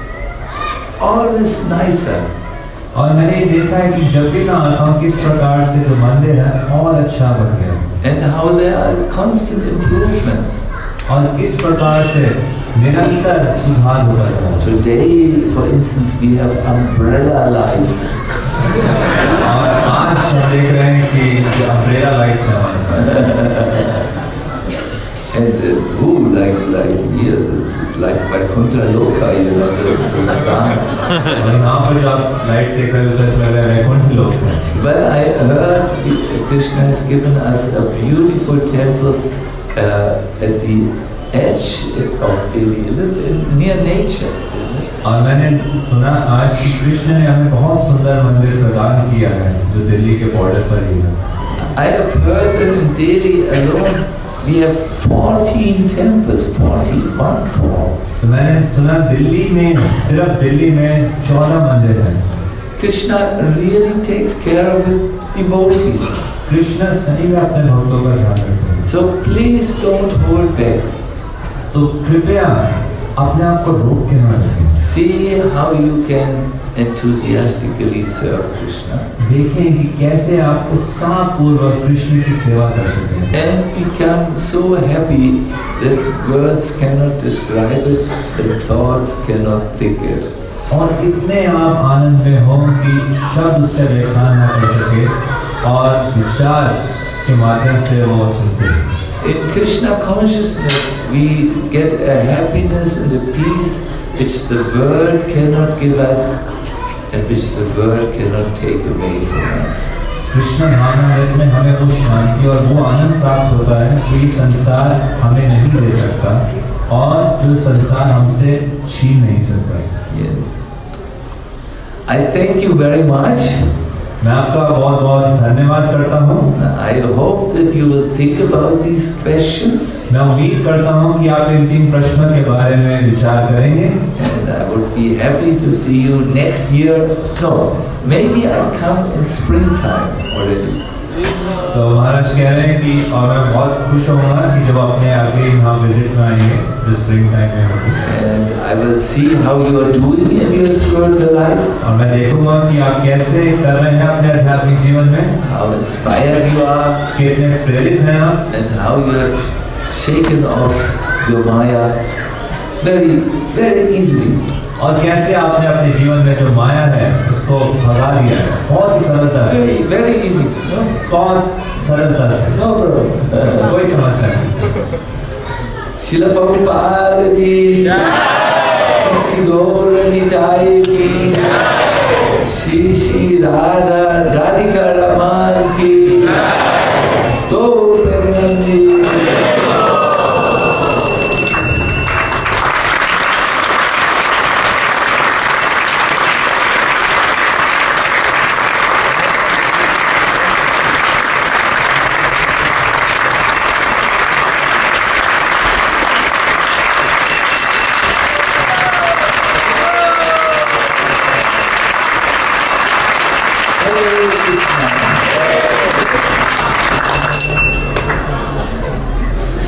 [SPEAKER 2] always nicer.
[SPEAKER 3] और मैंने ये देखा है कि जब भी मैं आता हूँ किस प्रकार से जो मंदिर है और अच्छा बन गया।
[SPEAKER 2] And how there are constant improvements.
[SPEAKER 3] और किस प्रकार से निरंतर सुधार होता जा रहा है।
[SPEAKER 2] Today, for instance, we have umbrella lights.
[SPEAKER 3] और आज हम देख रहे हैं कि अम्ब्रेला लाइट्स हैं हमारे पास।
[SPEAKER 2] And uh, ooh, like like here, it's, it's like Vaikuntha Loka, you know, the, the stars.
[SPEAKER 3] और यहाँ पर जो आप लाइट्स देख रहे हो तो ऐसा लग रहा है वैकुंठ लोक है।
[SPEAKER 2] Well, I heard Krishna has given us a beautiful temple uh, at the edge of Delhi, it is near nature, isn't it?
[SPEAKER 3] और मैंने सुना आज कि कृष्ण ने हमें बहुत सुंदर मंदिर प्रदान किया है जो दिल्ली के बॉर्डर पर ही है।
[SPEAKER 2] I have heard that in Delhi alone we have fourteen temples, forty, one four.
[SPEAKER 3] तो मैंने सुना दिल्ली में सिर्फ दिल्ली में चौदह मंदिर हैं।
[SPEAKER 2] Krishna really takes care of his devotees.
[SPEAKER 3] Krishna सही में अपने भक्तों का ध्यान रखते हैं।
[SPEAKER 2] So please don't hold back.
[SPEAKER 3] तो कृपया अपने आप को रोक के न रखें।
[SPEAKER 2] See how you can enthusiastically serve Krishna.
[SPEAKER 3] देखें कि कैसे आप उत्साहपूर्वक कृष्ण की सेवा कर सकें।
[SPEAKER 2] And become so happy that words cannot describe it and thoughts cannot think it.
[SPEAKER 3] और इतने आप आनंद में हो कि शब्द उसका व्याख्यान न कर सके और विचार के माध्यम से वो चलते हैं।
[SPEAKER 2] In Krishna consciousness, we get a happiness and a peace which the world cannot give us and which the world cannot take away from us.
[SPEAKER 3] Krishna भावनामृत में हमें वो शांति और वो आनंद प्राप्त होता है जो ये संसार हमें नहीं दे सकता और जो संसार हमसे छीन नहीं सकता।
[SPEAKER 2] Yes. I thank you very much.
[SPEAKER 3] मैं आपका बहुत बहुत धन्यवाद करता हूँ।
[SPEAKER 2] I hope that you will think about these questions.
[SPEAKER 3] मैं उम्मीद करता हूँ कि आप इन तीन प्रश्नों के बारे में विचार करेंगे।
[SPEAKER 2] And I would be happy to see you next year. No, maybe I'll come in springtime already.
[SPEAKER 3] तो महाराज कह रहे हैं कि और मैं बहुत खुश होऊंगा कि जब अपने आगे यहाँ विजिट में आएंगे जो स्प्रिंग टाइम में होगी।
[SPEAKER 2] And I will see how you are doing in your spiritual life.
[SPEAKER 3] और मैं देखूंगा कि आप कैसे कर रहे हैं अपने आध्यात्मिक जीवन में,
[SPEAKER 2] How inspired you are.
[SPEAKER 3] कितने प्रेरित हैं आप,
[SPEAKER 2] And how you have shaken off your Maya very, very easily.
[SPEAKER 3] और कैसे आपने अपने जीवन में जो माया है उसको भगा दिया है बहुत ही सरलता से।
[SPEAKER 2] Very, very easy. No,
[SPEAKER 3] बहुत सरलता से,
[SPEAKER 2] no problem.
[SPEAKER 3] कोई समस्या नहीं।
[SPEAKER 2] Srila Prabhupada ki jai, Sri Gaura Nitai ki jai, Shri Shri Radha Radhika Raman ki jai, Gaur Premanandi.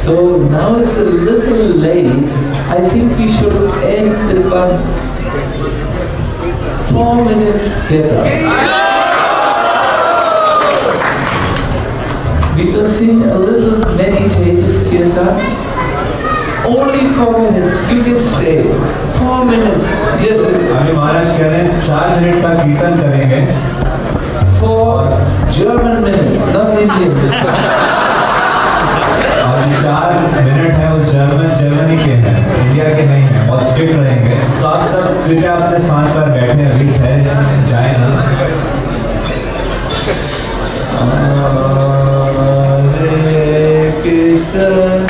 [SPEAKER 2] So now it's a little late. I think we should end with one four minutes kirtan. We will sing a little meditative kirtan. Only four minutes. You can stay. Four minutes.
[SPEAKER 3] अभी महाराज कह रहे हैं चार minute का कीर्तन करेंगे.
[SPEAKER 2] Four German minutes, not Indian.
[SPEAKER 3] और चार मिनट है वो जर्मन जर्मनी के हैं, इंडिया के नहीं हैं, बहुत स्ट्रिक्ट रहेंगे. तो आप सब कृपया अपने स्थान पर बैठे अभी ठहर जाए ना.
[SPEAKER 2] Hare Krishna.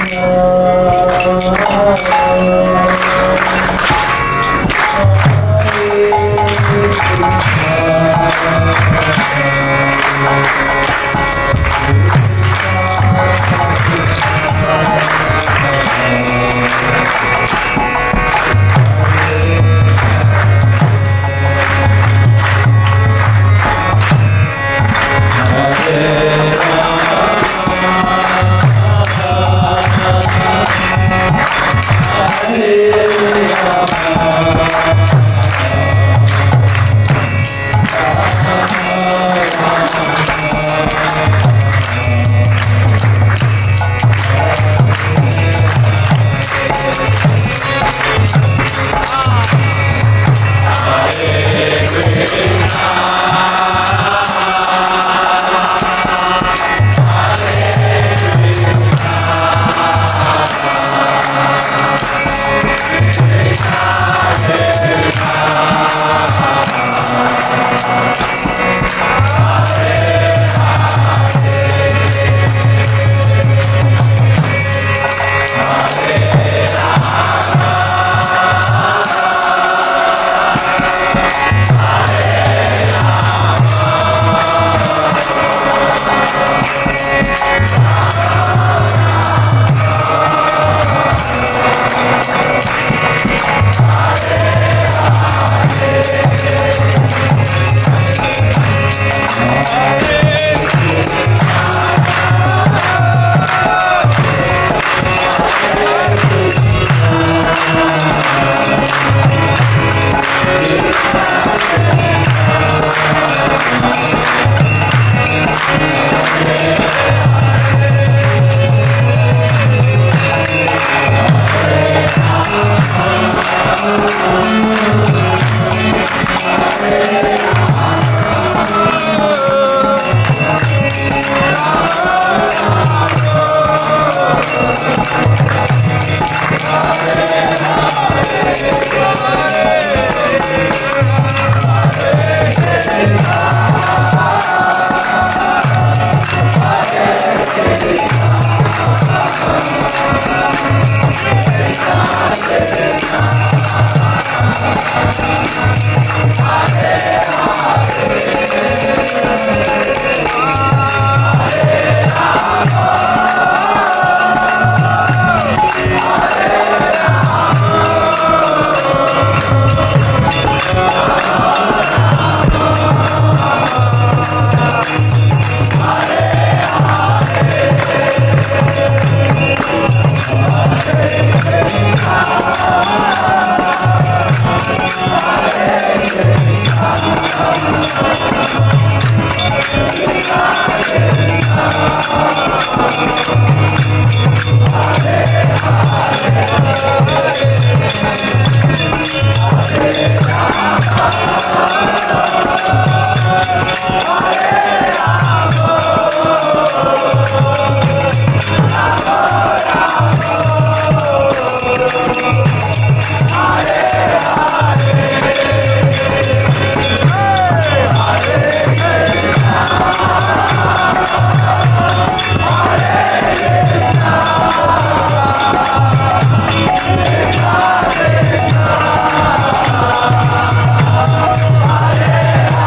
[SPEAKER 5] Hare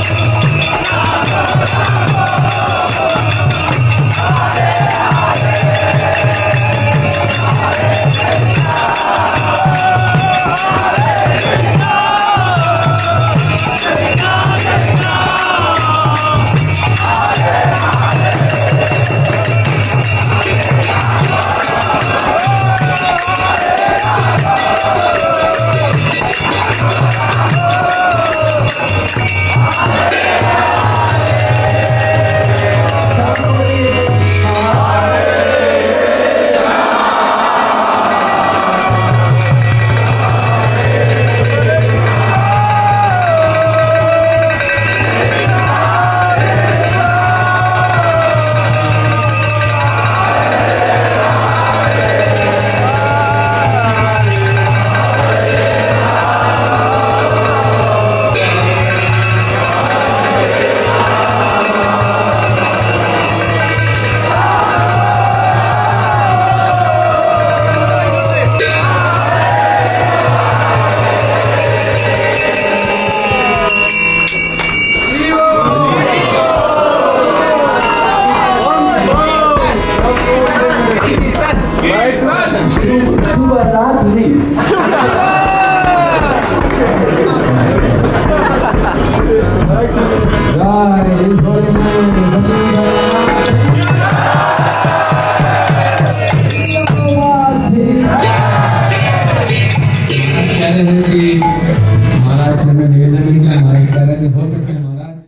[SPEAKER 1] Jai His Holy Name.